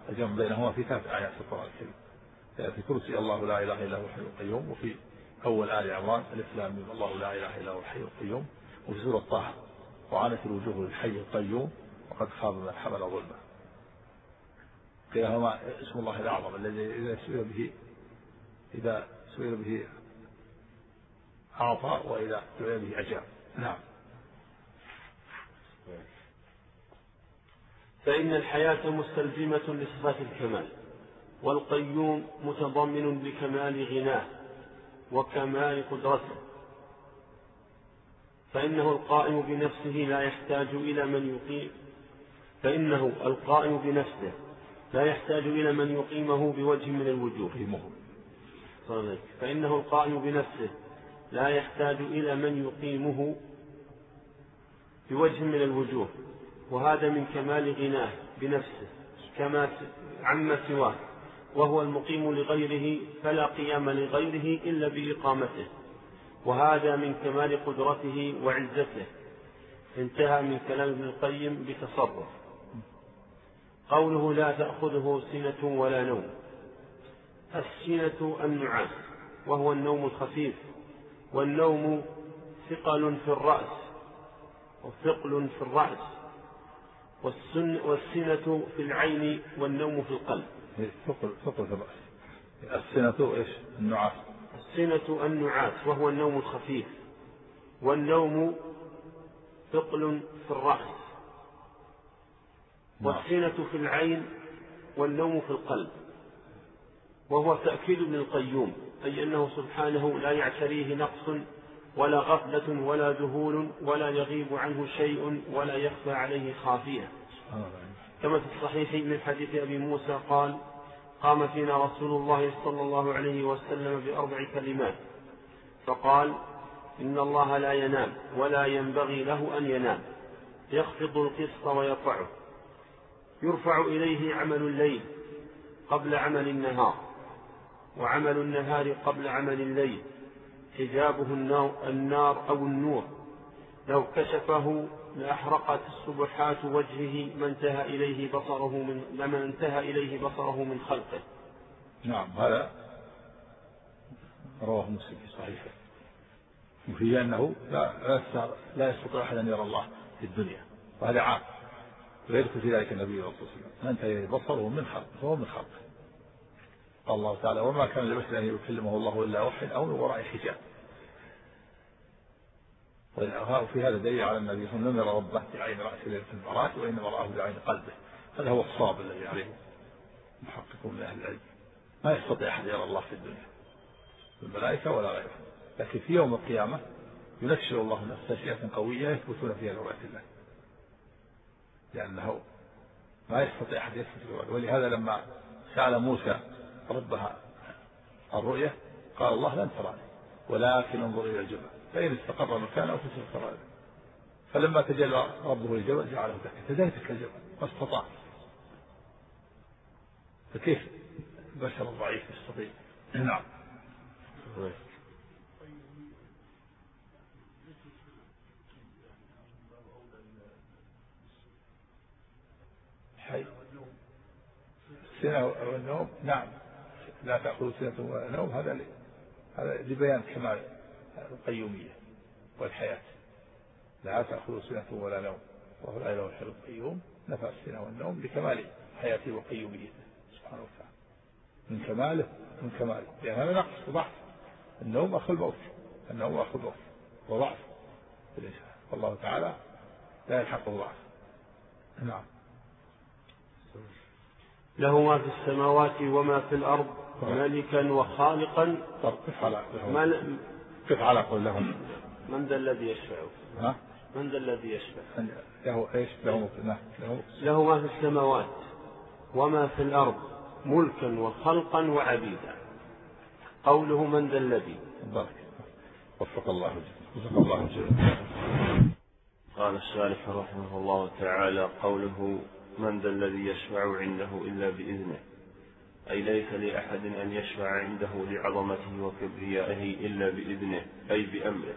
الجمع بينهما في ثلاث آيات في القرآن الكريم. في كرسي الله لا إله إلا هو الحي القيوم، وفي أول آل عمران الف لام ميم الله لا إله إلا هو الحي القيوم، وفي سورة طه وعنت الوجوه للحي القيوم وقد خاب من حمل ظلما. كلاهما اسم الله الأعظم الذي إذا سئل به إذا سئل به أعطى وإذا دعي به أجاب. نعم. فإن الحياة مستلزمة لصفات الكمال، والقيوم متضمن لكمال غناه وكمال قدرته، فإنه القائم بنفسه لا يحتاج إلى من يقيم فإنه القائم بنفسه لا يحتاج إلى من يقيمه بوجه من الوجوه فإنه القائم بنفسه لا يحتاج إلى من يقيمه بوجه من الوجوه، وهذا من كمال غناه بنفسه كما عما سواه، وهو المقيم لغيره فلا قيام لغيره إلا بإقامته، وهذا من كمال قدرته وعزته. انتهى من كلام ابن القيم بتصرف. قوله لا تأخذه سنة ولا نوم. السنة النعاس وهو النوم الخفيف، والنوم ثقل في الرأس وثقل في الرأس، والسن والسنة في العين والنوم في القلب. ثقل ثقل في الرأس. السنة إيش؟ النعاس. السنة النعاس وهو النوم الخفيف، والنوم ثقل في الرأس، والسنة في العين والنوم في القلب، وهو تأكيد من القيوم، أي أنه سبحانه لا يعتريه نقص ولا غفلة ولا ذهول ولا يغيب عنه شيء ولا يخفى عليه خافية، كما في الصحيح من حديث أبي موسى قال: قام فينا رسول الله صلى الله عليه وسلم بأربع كلمات فقال: إن الله لا ينام ولا ينبغي له أن ينام، يخفض القسط ويرفعه، يرفع إليه عمل الليل قبل عمل النهار، وعمل النهار قبل عمل الليل، حجابه النار أو النور، لو كشفه لأحرقت السبحات وجهه ما انتهى إليه بصره من لما انتهى إليه بصره من خلقه. نعم، هذا رواه مسلم في صحيحه، وفيه أنه لا لا يستطيع أحد أن يرى الله في الدنيا، وهذا عام، ويذكر في ذلك النبي صلى الله عليه وسلم: ما انتهى إليه بصره من خلقه فهو من خلقه. قال الله تعالى: وما كان لبشر أن يكلمه الله إلا وحي أو من وراء حجاب. وفي هذا دليل على النبي صلى الله عليه وسلم: لم يرى ربه بعين رأسه ليلة البراءة، وإنما رآه بعين قلبه. هذا هو الصواب الذي عليه محققون من أهل العلم. ما يستطيع أحد يرى الله في الدنيا، الملائكة ولا غيره، لكن في يوم القيامة ينشر الله نفسه أشياء قوية يثبتون فيها لرؤية الله، لأنه ما يستطيع أحد يثبت الرؤية. ولهذا لما سأل موسى ربها الرؤية قال الله: لن تراني ولكن انظر إلى الجبل فإن استقر مكانه فسوف تراني. فلما تجلى ربه الجبل جعله دكا كذلك الجبل ما استطاع. فكيف البشر الضعيف يستطيع؟ نعم. حي السنة والنوم، نعم، لا تأخذ سنة ولا نوم، هذا هذا لبيان كمال القيومية والحياة. لا تأخذ سنة ولا نوم وهو لا إله إلا هو القيوم، نفى السنة والنوم لكمال حياته وقيوميته سبحانه وتعالى، من كماله من كماله لأن هذا نقص وضعف. النوم أخو الموت، النوم أخو الموت وضعف الإنسان، والله تعالى لا يلحقه ضعف. نعم. له ما في السماوات وما في الأرض مالكا وخالقا. كيف على كيف على قول لهم من ذا الذي يشفع؟ ها؟ من ذا الذي يشفع؟ له ايش؟ له له له ما في السماوات وما في الأرض ملكا وخلقا وعبيدا. قوله من ذا الذي. بارك وفق الله وفق الله جل. قال الشارح رحمه الله تعالى: قوله من ذا الذي يشفع عنده إلا بإذنه، أي ليس لأحد أن يشفع عنده لعظمته وكبريائه إلا بإذنه أي بأمره.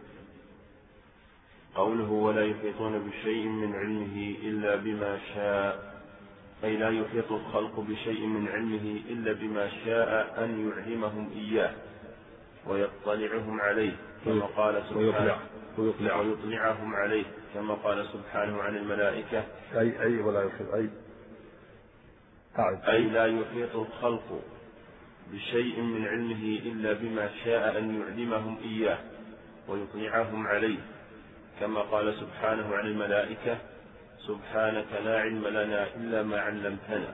قوله ولا يحيطون بشيء من علمه إلا بما شاء، أي لا يحيط الخلق بشيء من علمه إلا بما شاء أن يعلمهم إياه ويطلعهم عليه كما قال سبحانه ويطلع ويطلعهم عليه كما قال سبحانه عن الملائكة أي أي ولا يحيط أي أي لا يحيط الخلق بشيء من علمه إلا بما شاء أن يعلمهم إياه ويطلعهم عليه كما قال سبحانه عن الملائكة سبحانك لا علم لنا إلا ما علمتنا.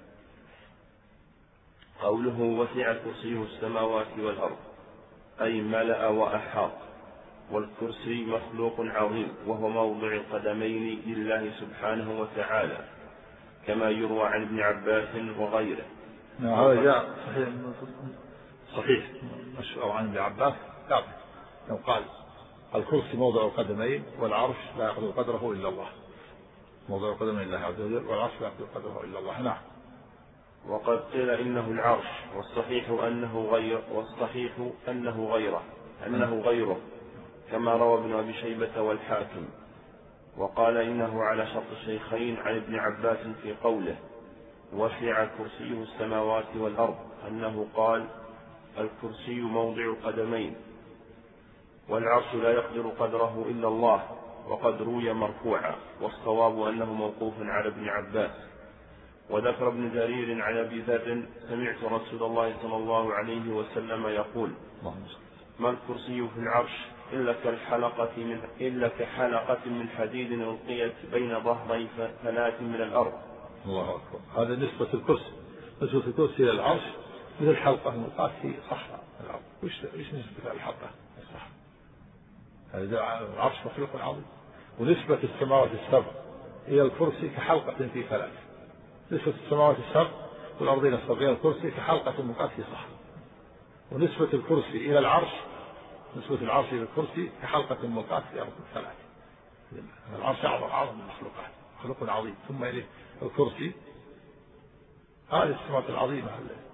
قوله وسع كرسيه السماوات والأرض أي ملأ وأحاط، والكرسي مخلوق عظيم وهو موضع القدمين لله سبحانه وتعالى كما يروى عن ابن عباس وغيره. هذا جاء صحيح صحيح مشهور عن ابن عباس لو قال الكرسي موضع القدمين والعرش لا يقدر قدره إلا الله، موضع القدمين لله عز وجل والعرش لا يقدر قدره إلا الله. نعم. وقد قيل إنه العرش والصحيح أنه غير والصحيح أنه غيره أنه غيره كما روى ابن أبي شيبة والحاكم. وقال إنه على شرط الشيخين عن ابن عباس في قوله وسع كرسيه السماوات والأرض أنه قال الكرسي موضع القدمين والعرش لا يقدر قدره إلا الله، وقد روي مرفوعا والصواب أنه موقوف على ابن عباس. وذكر ابن جرير عن أبي ذر سمعت رسول الله صلى الله عليه وسلم يقول ما الكرسي في العرش إلا كالحلقة من إلا كحلقة من حديد ألقيت بين ظهري ثلاث من الأرض. الله أكبر. هذا نسبة الكرسي، نسبة الكرسي إلى العرش مثل حلقة ملقاة في صحراء الأرض. وش وش نسبة الحلقة الصحراء؟ هذا العرش مخلوق عظيم. ونسبة السماوات السبع إلى الكرسي كحلقة في ثلاث. نسبة السماوات السبع والأرضين السبع إلى الكرسي كحلقة ملقاة في صحراء. ونسبة الكرسي إلى العرش نسبة العرش إلى الكرسي كحلقة ملقاة في أرض ثلاث. العرش أعظم أعظم المخلوقات، مخلوق عظيم، ثم إليه الكرسي. هذه السماوات العظيمة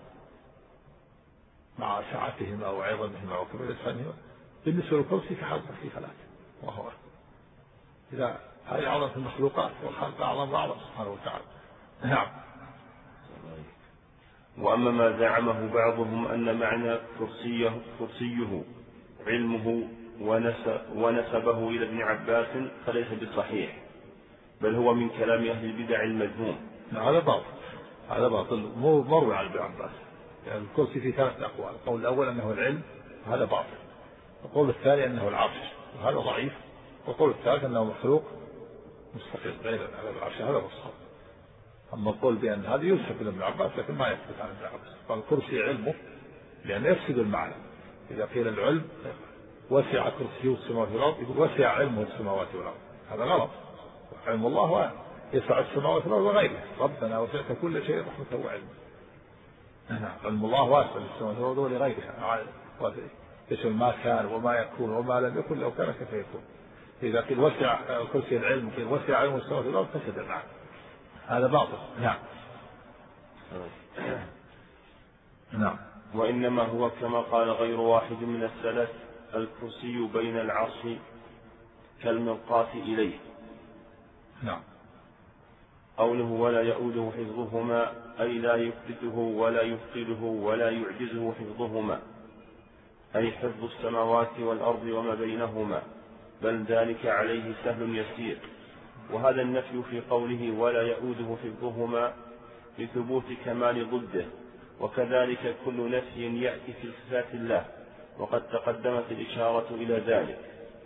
مع سعتهما وعظمهما وكبر لسانهما بالنسبة للكرسي كحلقة في ثلاث. وهو إذا هذه أعظم المخلوقات والخلق أعظم وأعظم سبحانه وتعالى. نعم. وأما ما زعمه بعضهم أن معنى كرسيه, كرسيه علمه ونسبه إلى ابن عباس فليس بصحيح، بل هو من كلام أهل البدع المذموم. هذا باطل، هذا باطل مو مروي عن ابن عباس. يعني الكرسي في ثلاث أقوال، القول الأول أنه العلم هذا باطل، القول الثاني أنه العرش وهذا ضعيف، والقول الثالث أنه مخلوق مستقل غير على العرش هذا هو الصواب. أما القول بأن هذا ينسب إلى ابن عباس لكن ما يثبت عن ابن عباس. فالكرسي علمه لأن يفسد المعنى. إذا قيل العلم وسع كرسيه السماوات والأرض يقول وسع علمه السماوات والأرض، هذا غلط. علم الله يسع السماوات والأرض وغيره. ربنا وسعت كل شيء رحمة وعلم. علم الله واسع للسماوات والأرض ولغيرها، يشمل ما كان وما يكون وما لم يكن لو كان كيف يكون. إذا قيل وسع كرسي العلم قيل وسع علم السماوات والأرض فسد المعنى، هذا باطل. نعم. نعم. وإنما هو كما قال غير واحد من السلف الكرسي بين العرش كالمرقاة إليه. نعم. قوله ولا يؤوده حفظهما أي لا يفلته ولا يفقده ولا يعجزه حفظهما، أي حفظ السماوات والأرض وما بينهما، بل ذلك عليه سهل يسير. وهذا النفي في قوله ولا يؤوده حفظهما لثبوت كمال ضده، وكذلك كل نفي يأتي في صفات الله، وقد تقدمت الإشارة إلى ذلك.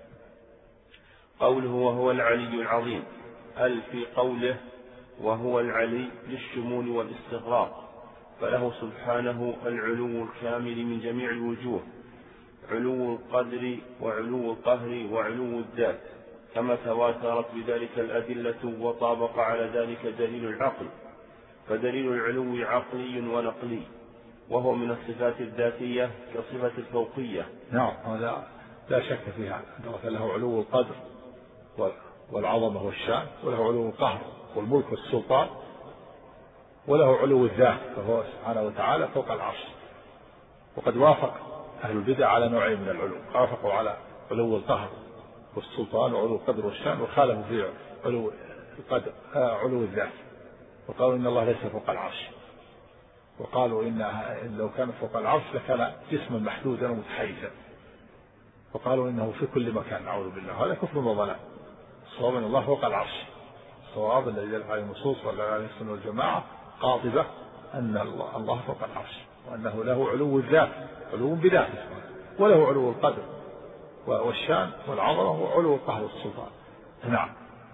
قوله وهو العلي العظيم ال في قوله وهو العلي للشمول والاستغراق، فله سبحانه العلو الكامل من جميع الوجوه، علو القدر وعلو القهر وعلو الذات، كما تواترت بذلك الأدلة وطابق على ذلك دليل العقل. فدليل العلو عقلي ونقلي، وهو من الصفات الذاتية كصفة الفوقية. نعم، هذا لا شك فيها، له علو القدر والعظمة والشان، وله علو القهر والملك والسلطان، وله علو الذات، فهو سبحانه وتعالى فوق العرش. وقد وافق أهل البدع على نوعين من العلو، وافقوا على علو القهر والسلطان وعلو القدر والشان، وخالفوا في علو القدر آه علو الذات. وقالوا إن الله ليس فوق العرش، وقالوا إن لو كان فوق العرش لكان جسما محدودا ومتحيزا، وقالوا إنه في كل مكان، نعوذ بالله. هذا كفر وضلال. الصواب أن الله فوق العرش. الصواب الذي دل عليه النصوص ودل عليه السنة والجماعة قاطبة أن الله فوق العرش، وأنه له علو الذات، علو بذاته، وله علو القدر والشان والعظمة وعلو القهر والسلطان. نعم.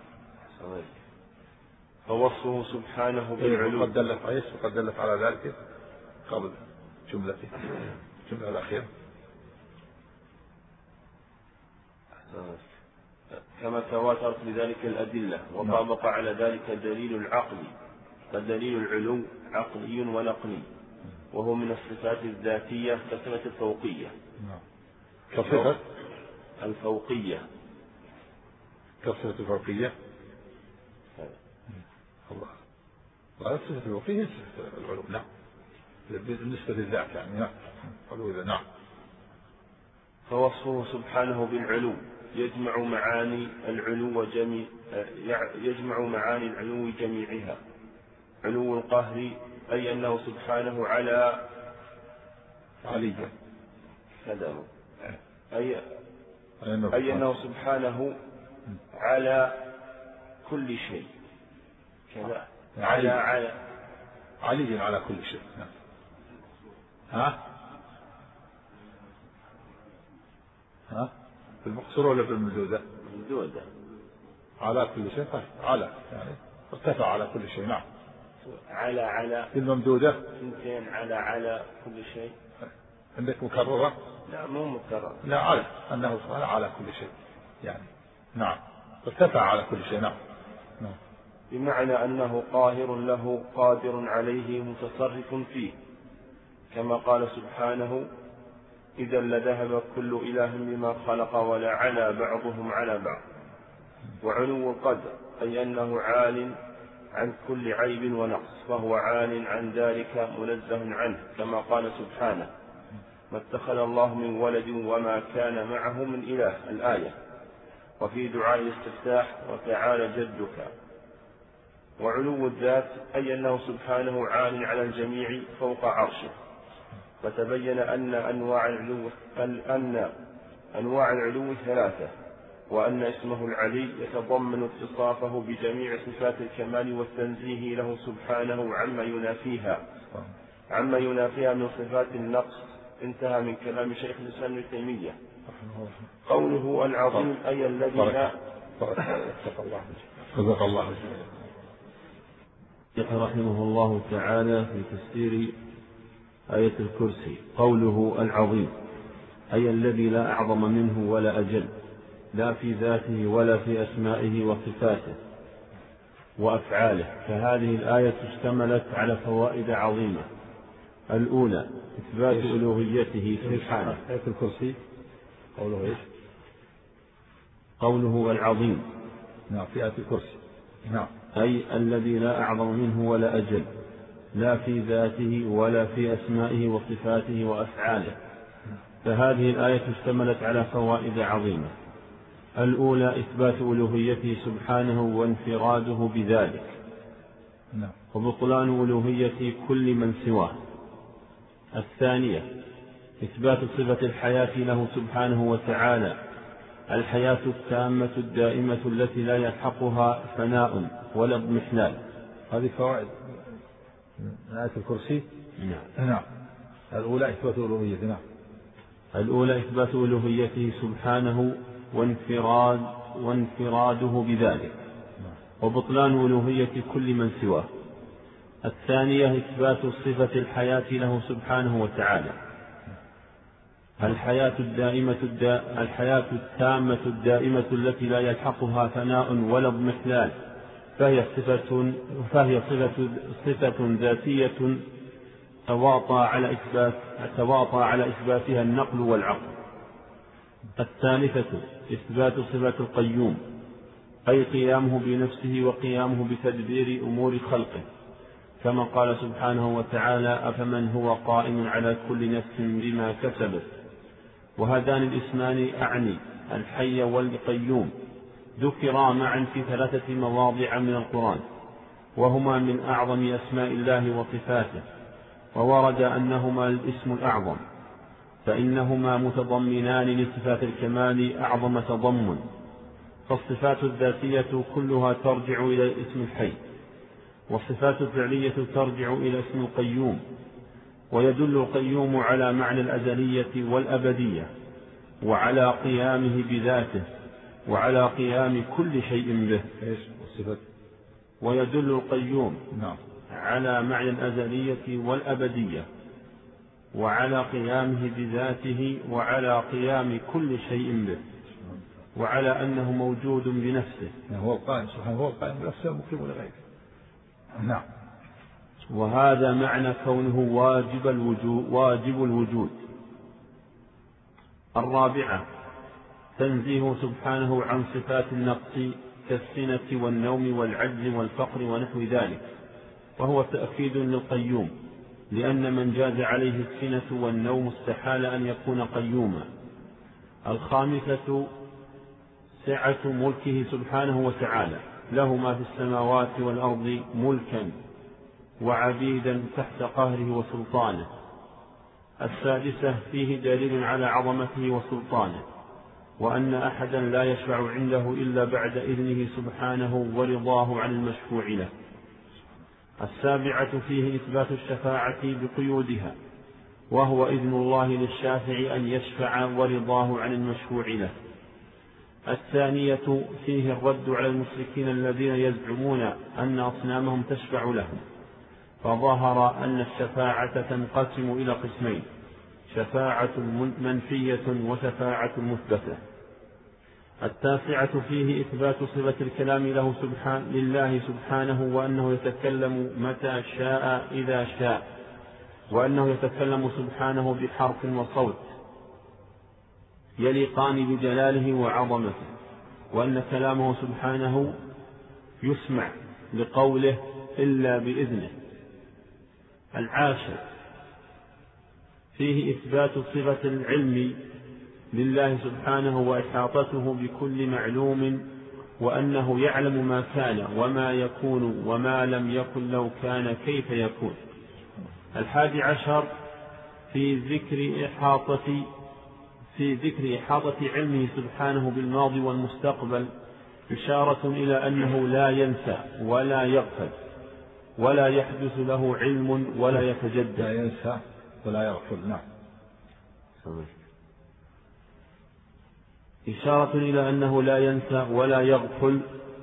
فوصفه سبحانه بالعلو قد دلت عليه وقد دلت على ذلك قبل جملته الجملة الأخيرة كما تواترت بذلك الأدلة وطابق على ذلك دليل العقل، فدليل العلو عقلي ونقلي، وهو من الصفات الذاتية كصفة الفوقية. كصفة الفوقية كصفة الفوقية الله لا صفة الفوقية صفة العلو. نعم بالنسبة للذات يعني. نعم علو. نعم. فوصفه سبحانه بالعلو يجمع معاني العلو جميع يجمع معاني العلو جميعها. علو القهر أي أنه سبحانه على علي كذا أي أي أنه سبحانه على كل شيء كذا على على علي على كل شيء. نعم. ها ها بالمقصورة ولا بالممدودة؟ ممدودة. على كل شيء. طيب على يعني ارتفع على كل شيء. نعم. على على بالممدودة اثنتين على على كل شيء. عندك مكررة؟ لا مو مكررة. لا على أنه سبحانه على كل شيء يعني. نعم ارتفع على كل شيء. نعم. نعم. بمعنى أنه قاهر له قادر عليه متصرف فيه، كما قال سبحانه إذا لذهب كل إله بما خلق ولا على بعضهم على بعض. وعلو القدر أي أنه عال عن كل عيب ونقص، فهو عال عن ذلك منزه عنه، كما قال سبحانه ما اتخذ الله من ولد وما كان معه من إله الآية. وفي دعاء الاستفتاح وتعالى جدك. وعلو الذات أي أنه سبحانه عال على الجميع فوق عرشه. فتبين أن أنواع العلو أن أنواع العلو ثلاثة، وأن اسمه العلي يتضمن اتصافه بجميع صفات الكمال والتنزيه له سبحانه عما ينافيها عما ينافيها من صفات النقص. انتهى من كلام شيخ الإسلام ابن تيمية. قوله العظيم أي الذي لا صدق الله رحمه الله تعالى في تفسير آية الكرسي. قوله العظيم أي الذي لا أعظم منه ولا أجل، لا في ذاته ولا في أسمائه وصفاته وأفعاله. فهذه الآية اشتملت على فوائد عظيمة. الأولى إثبات ألوهيته سبحانه. آية الكرسي قوله إيش؟ قوله العظيم. نعم في آية الكرسي. نعم أي الذي لا أعظم منه ولا أجل، لا في ذاته ولا في أسمائه وصفاته وأفعاله. فهذه الآية اشتملت على فوائد عظيمة. الأولى إثبات ألوهيته سبحانه وانفراده بذلك، وبطلان ألوهية كل من سواه. الثانية إثبات صفة الحياة له سبحانه وتعالى، الحياة التامة الدائمة التي لا يلحقها فناء ولا اضمحلال. هذه فوائد من آية الكرسي. نعم. نعم. الأولى إثبات ألوهيته. نعم. الأولى إثبات ألوهيته سبحانه وانفراد وانفراده بذلك، وبطلان ألوهية كل من سواه. الثانية إثبات صفة الحياة له سبحانه وتعالى، الحياة الدائمة الدا... الحياة التامة الدائمة التي لا يلحقها فناء ولا اضمحلال، فهي صفة فهي صفة صفة ذاتية تواطى على إثبات تواطى على إثباتها النقل والعقل. الثالثة إثبات صفة القيوم، أي قيامه بنفسه وقيامه بتدبير أمور خلقه، كما قال سبحانه وتعالى أفمن هو قائم على كل نفس بما كسبت. وهذان الاسمان أعني الحي والقيوم ذكرا معا في ثلاثة مواضع من القرآن، وهما من أعظم أسماء الله وصفاته، وورد أنهما الاسم الأعظم، فإنهما متضمنان لصفات الكمال أعظم تضمن. فالصفات الذاتية كلها ترجع إلى الاسم الحي، والصفات الفعلية ترجع إلى اسم القيوم. ويدل القيوم على معنى الأزلية والأبدية، وعلى قيامه بذاته، وعلى قيام كل شيء به. ويدل القيوم نعم. على معنى الأزلية والأبدية، وعلى قيامه بذاته، وعلى قيام كل شيء به، وعلى أنه موجود بنفسه. هو القائم سبحانه، هو القائم بنفسه مقيم لغيره. نعم. وهذا معنى كونه واجب الوجود, واجب الوجود. الرابعة تنزيه سبحانه عن صفات النقص كالسنة والنوم والعجز والفقر ونحو ذلك، وهو تأكيد للقيوم، لأن من جاز عليه السنة والنوم استحال أن يكون قيوما. الخامسة سعة ملكه سبحانه وتعالى، له ما في السماوات والأرض ملكا وعبيدا تحت قهره وسلطانه. السادسة فيه دليل على عظمته وسلطانه، وأن أحدا لا يشفع عنده إلا بعد إذنه سبحانه ورضاه عن المشفوع له. السابعة فيه إثبات الشفاعة بقيودها، وهو إذن الله للشافع أن يشفع ورضاه عن المشفوع له. الثانية فيه الرد على المشركين الذين يزعمون أن أصنامهم تشفع لهم، فظهر أن الشفاعة تنقسم إلى قسمين: شفاعة منفية وشفاعة مثبتة. التاسعة فيه إثبات صفة الكلام له سبحان لله سبحانه، وأنه يتكلم متى شاء إذا شاء، وأنه يتكلم سبحانه بحرف وصوت يليقان بجلاله وعظمته، وأن كلامه سبحانه يسمع لقوله إلا بإذنه. العاشر فيه إثبات صفة العلم لله سبحانه وإحاطته بكل معلوم، وأنه يعلم ما كان وما يكون وما لم يكن لو كان كيف يكون. الحادي عشر في ذكر إحاطة في ذكر إحاطة علمه سبحانه بالماضي والمستقبل، إشارة إلى أنه لا ينسى ولا يغفل ولا يحدث له علم ولا يتجدد. لا ينسى ولا يغفل. نعم. إشارة إلى أنه لا ينسى ولا يغفل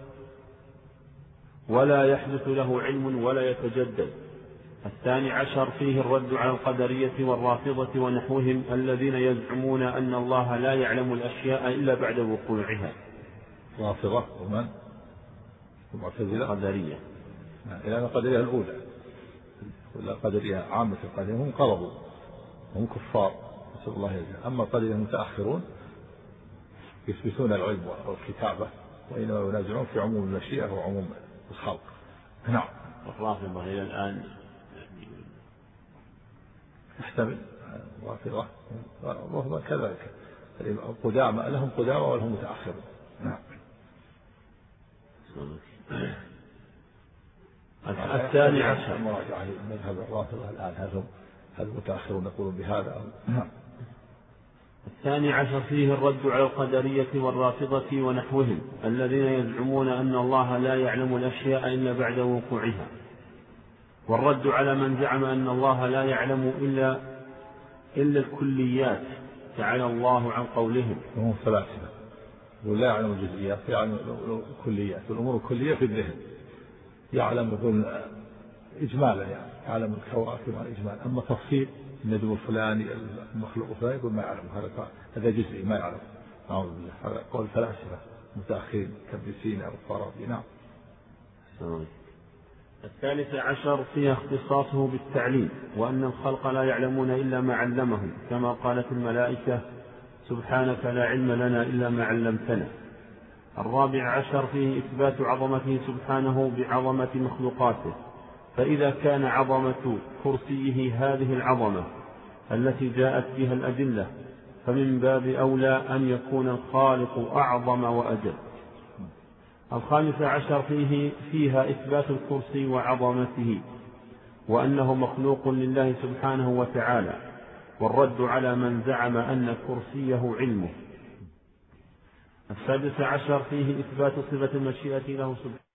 ولا يحدث له علم ولا يتجدد. الثاني عشر فيه الرد على القدرية والرافضة ونحوهم الذين يزعمون أن الله لا يعلم الأشياء إلا بعد وقوعها. رافضة ومن؟ المعتزلة. قدرية. إلى القدرية الأولى، ولا قدرية عامة القدرية هم قربوا، هم كفار، نسأل الله يجزاهم. أما القدرية المتأخرون يثبتون العلم والكتابة، وإنما ينازعون في عموم المشيئة وعموم الخلق. نعم. الرافضة إلى الآن يحتمل رافضة رافضة كذلك، القدامى لهم قدامى ولهم متأخرون. نعم. الثاني عشر مراجعة مذهب الرافضة الآن، هل هل المتأخرون يقولون بهذا؟ نعم. الثاني عشر فيه الرد على القدرية والرافضة ونحوهم الذين يزعمون أن الله لا يعلم الأشياء إلا بعد وقوعها، والرد على من زعم أن الله لا يعلم إلا إلا الكليات، تعالى الله عن قولهم. هم فلاسفة ولا يعلم الجزئيات، يعلم الكليات، والأمور الكلية في الذهن، يعلم يقول إجمالا، يعني يعلم الكواكب والإجمال. أما تفصيل النجم الفلاني المخلوق الفلاني يقول ما يعلم، هذا هذا جزئي ما يعلم. نعوذ بالله، هذا قول فلاسفة متأخرين كابن سينا والفارابي. نعم. الثالث عشر فيها اختصاصه بالتعليم، وأن الخلق لا يعلمون إلا ما علمهم، كما قالت الملائكة سبحانك لا علم لنا إلا ما علمتنا. الرابع عشر فيه إثبات عظمته سبحانه بعظمة مخلوقاته، فإذا كان عظمة كرسيه هذه العظمة التي جاءت بها الأدلة، فمن باب أولى أن يكون الخالق أعظم وأجل. الخامس عشر فيه فيها إثبات الكرسي وعظمته وأنه مخلوق لله سبحانه وتعالى، والرد على من زعم أن كرسيه علمه. السادس عشر فيه إثبات صفة المشيئة له سبحانه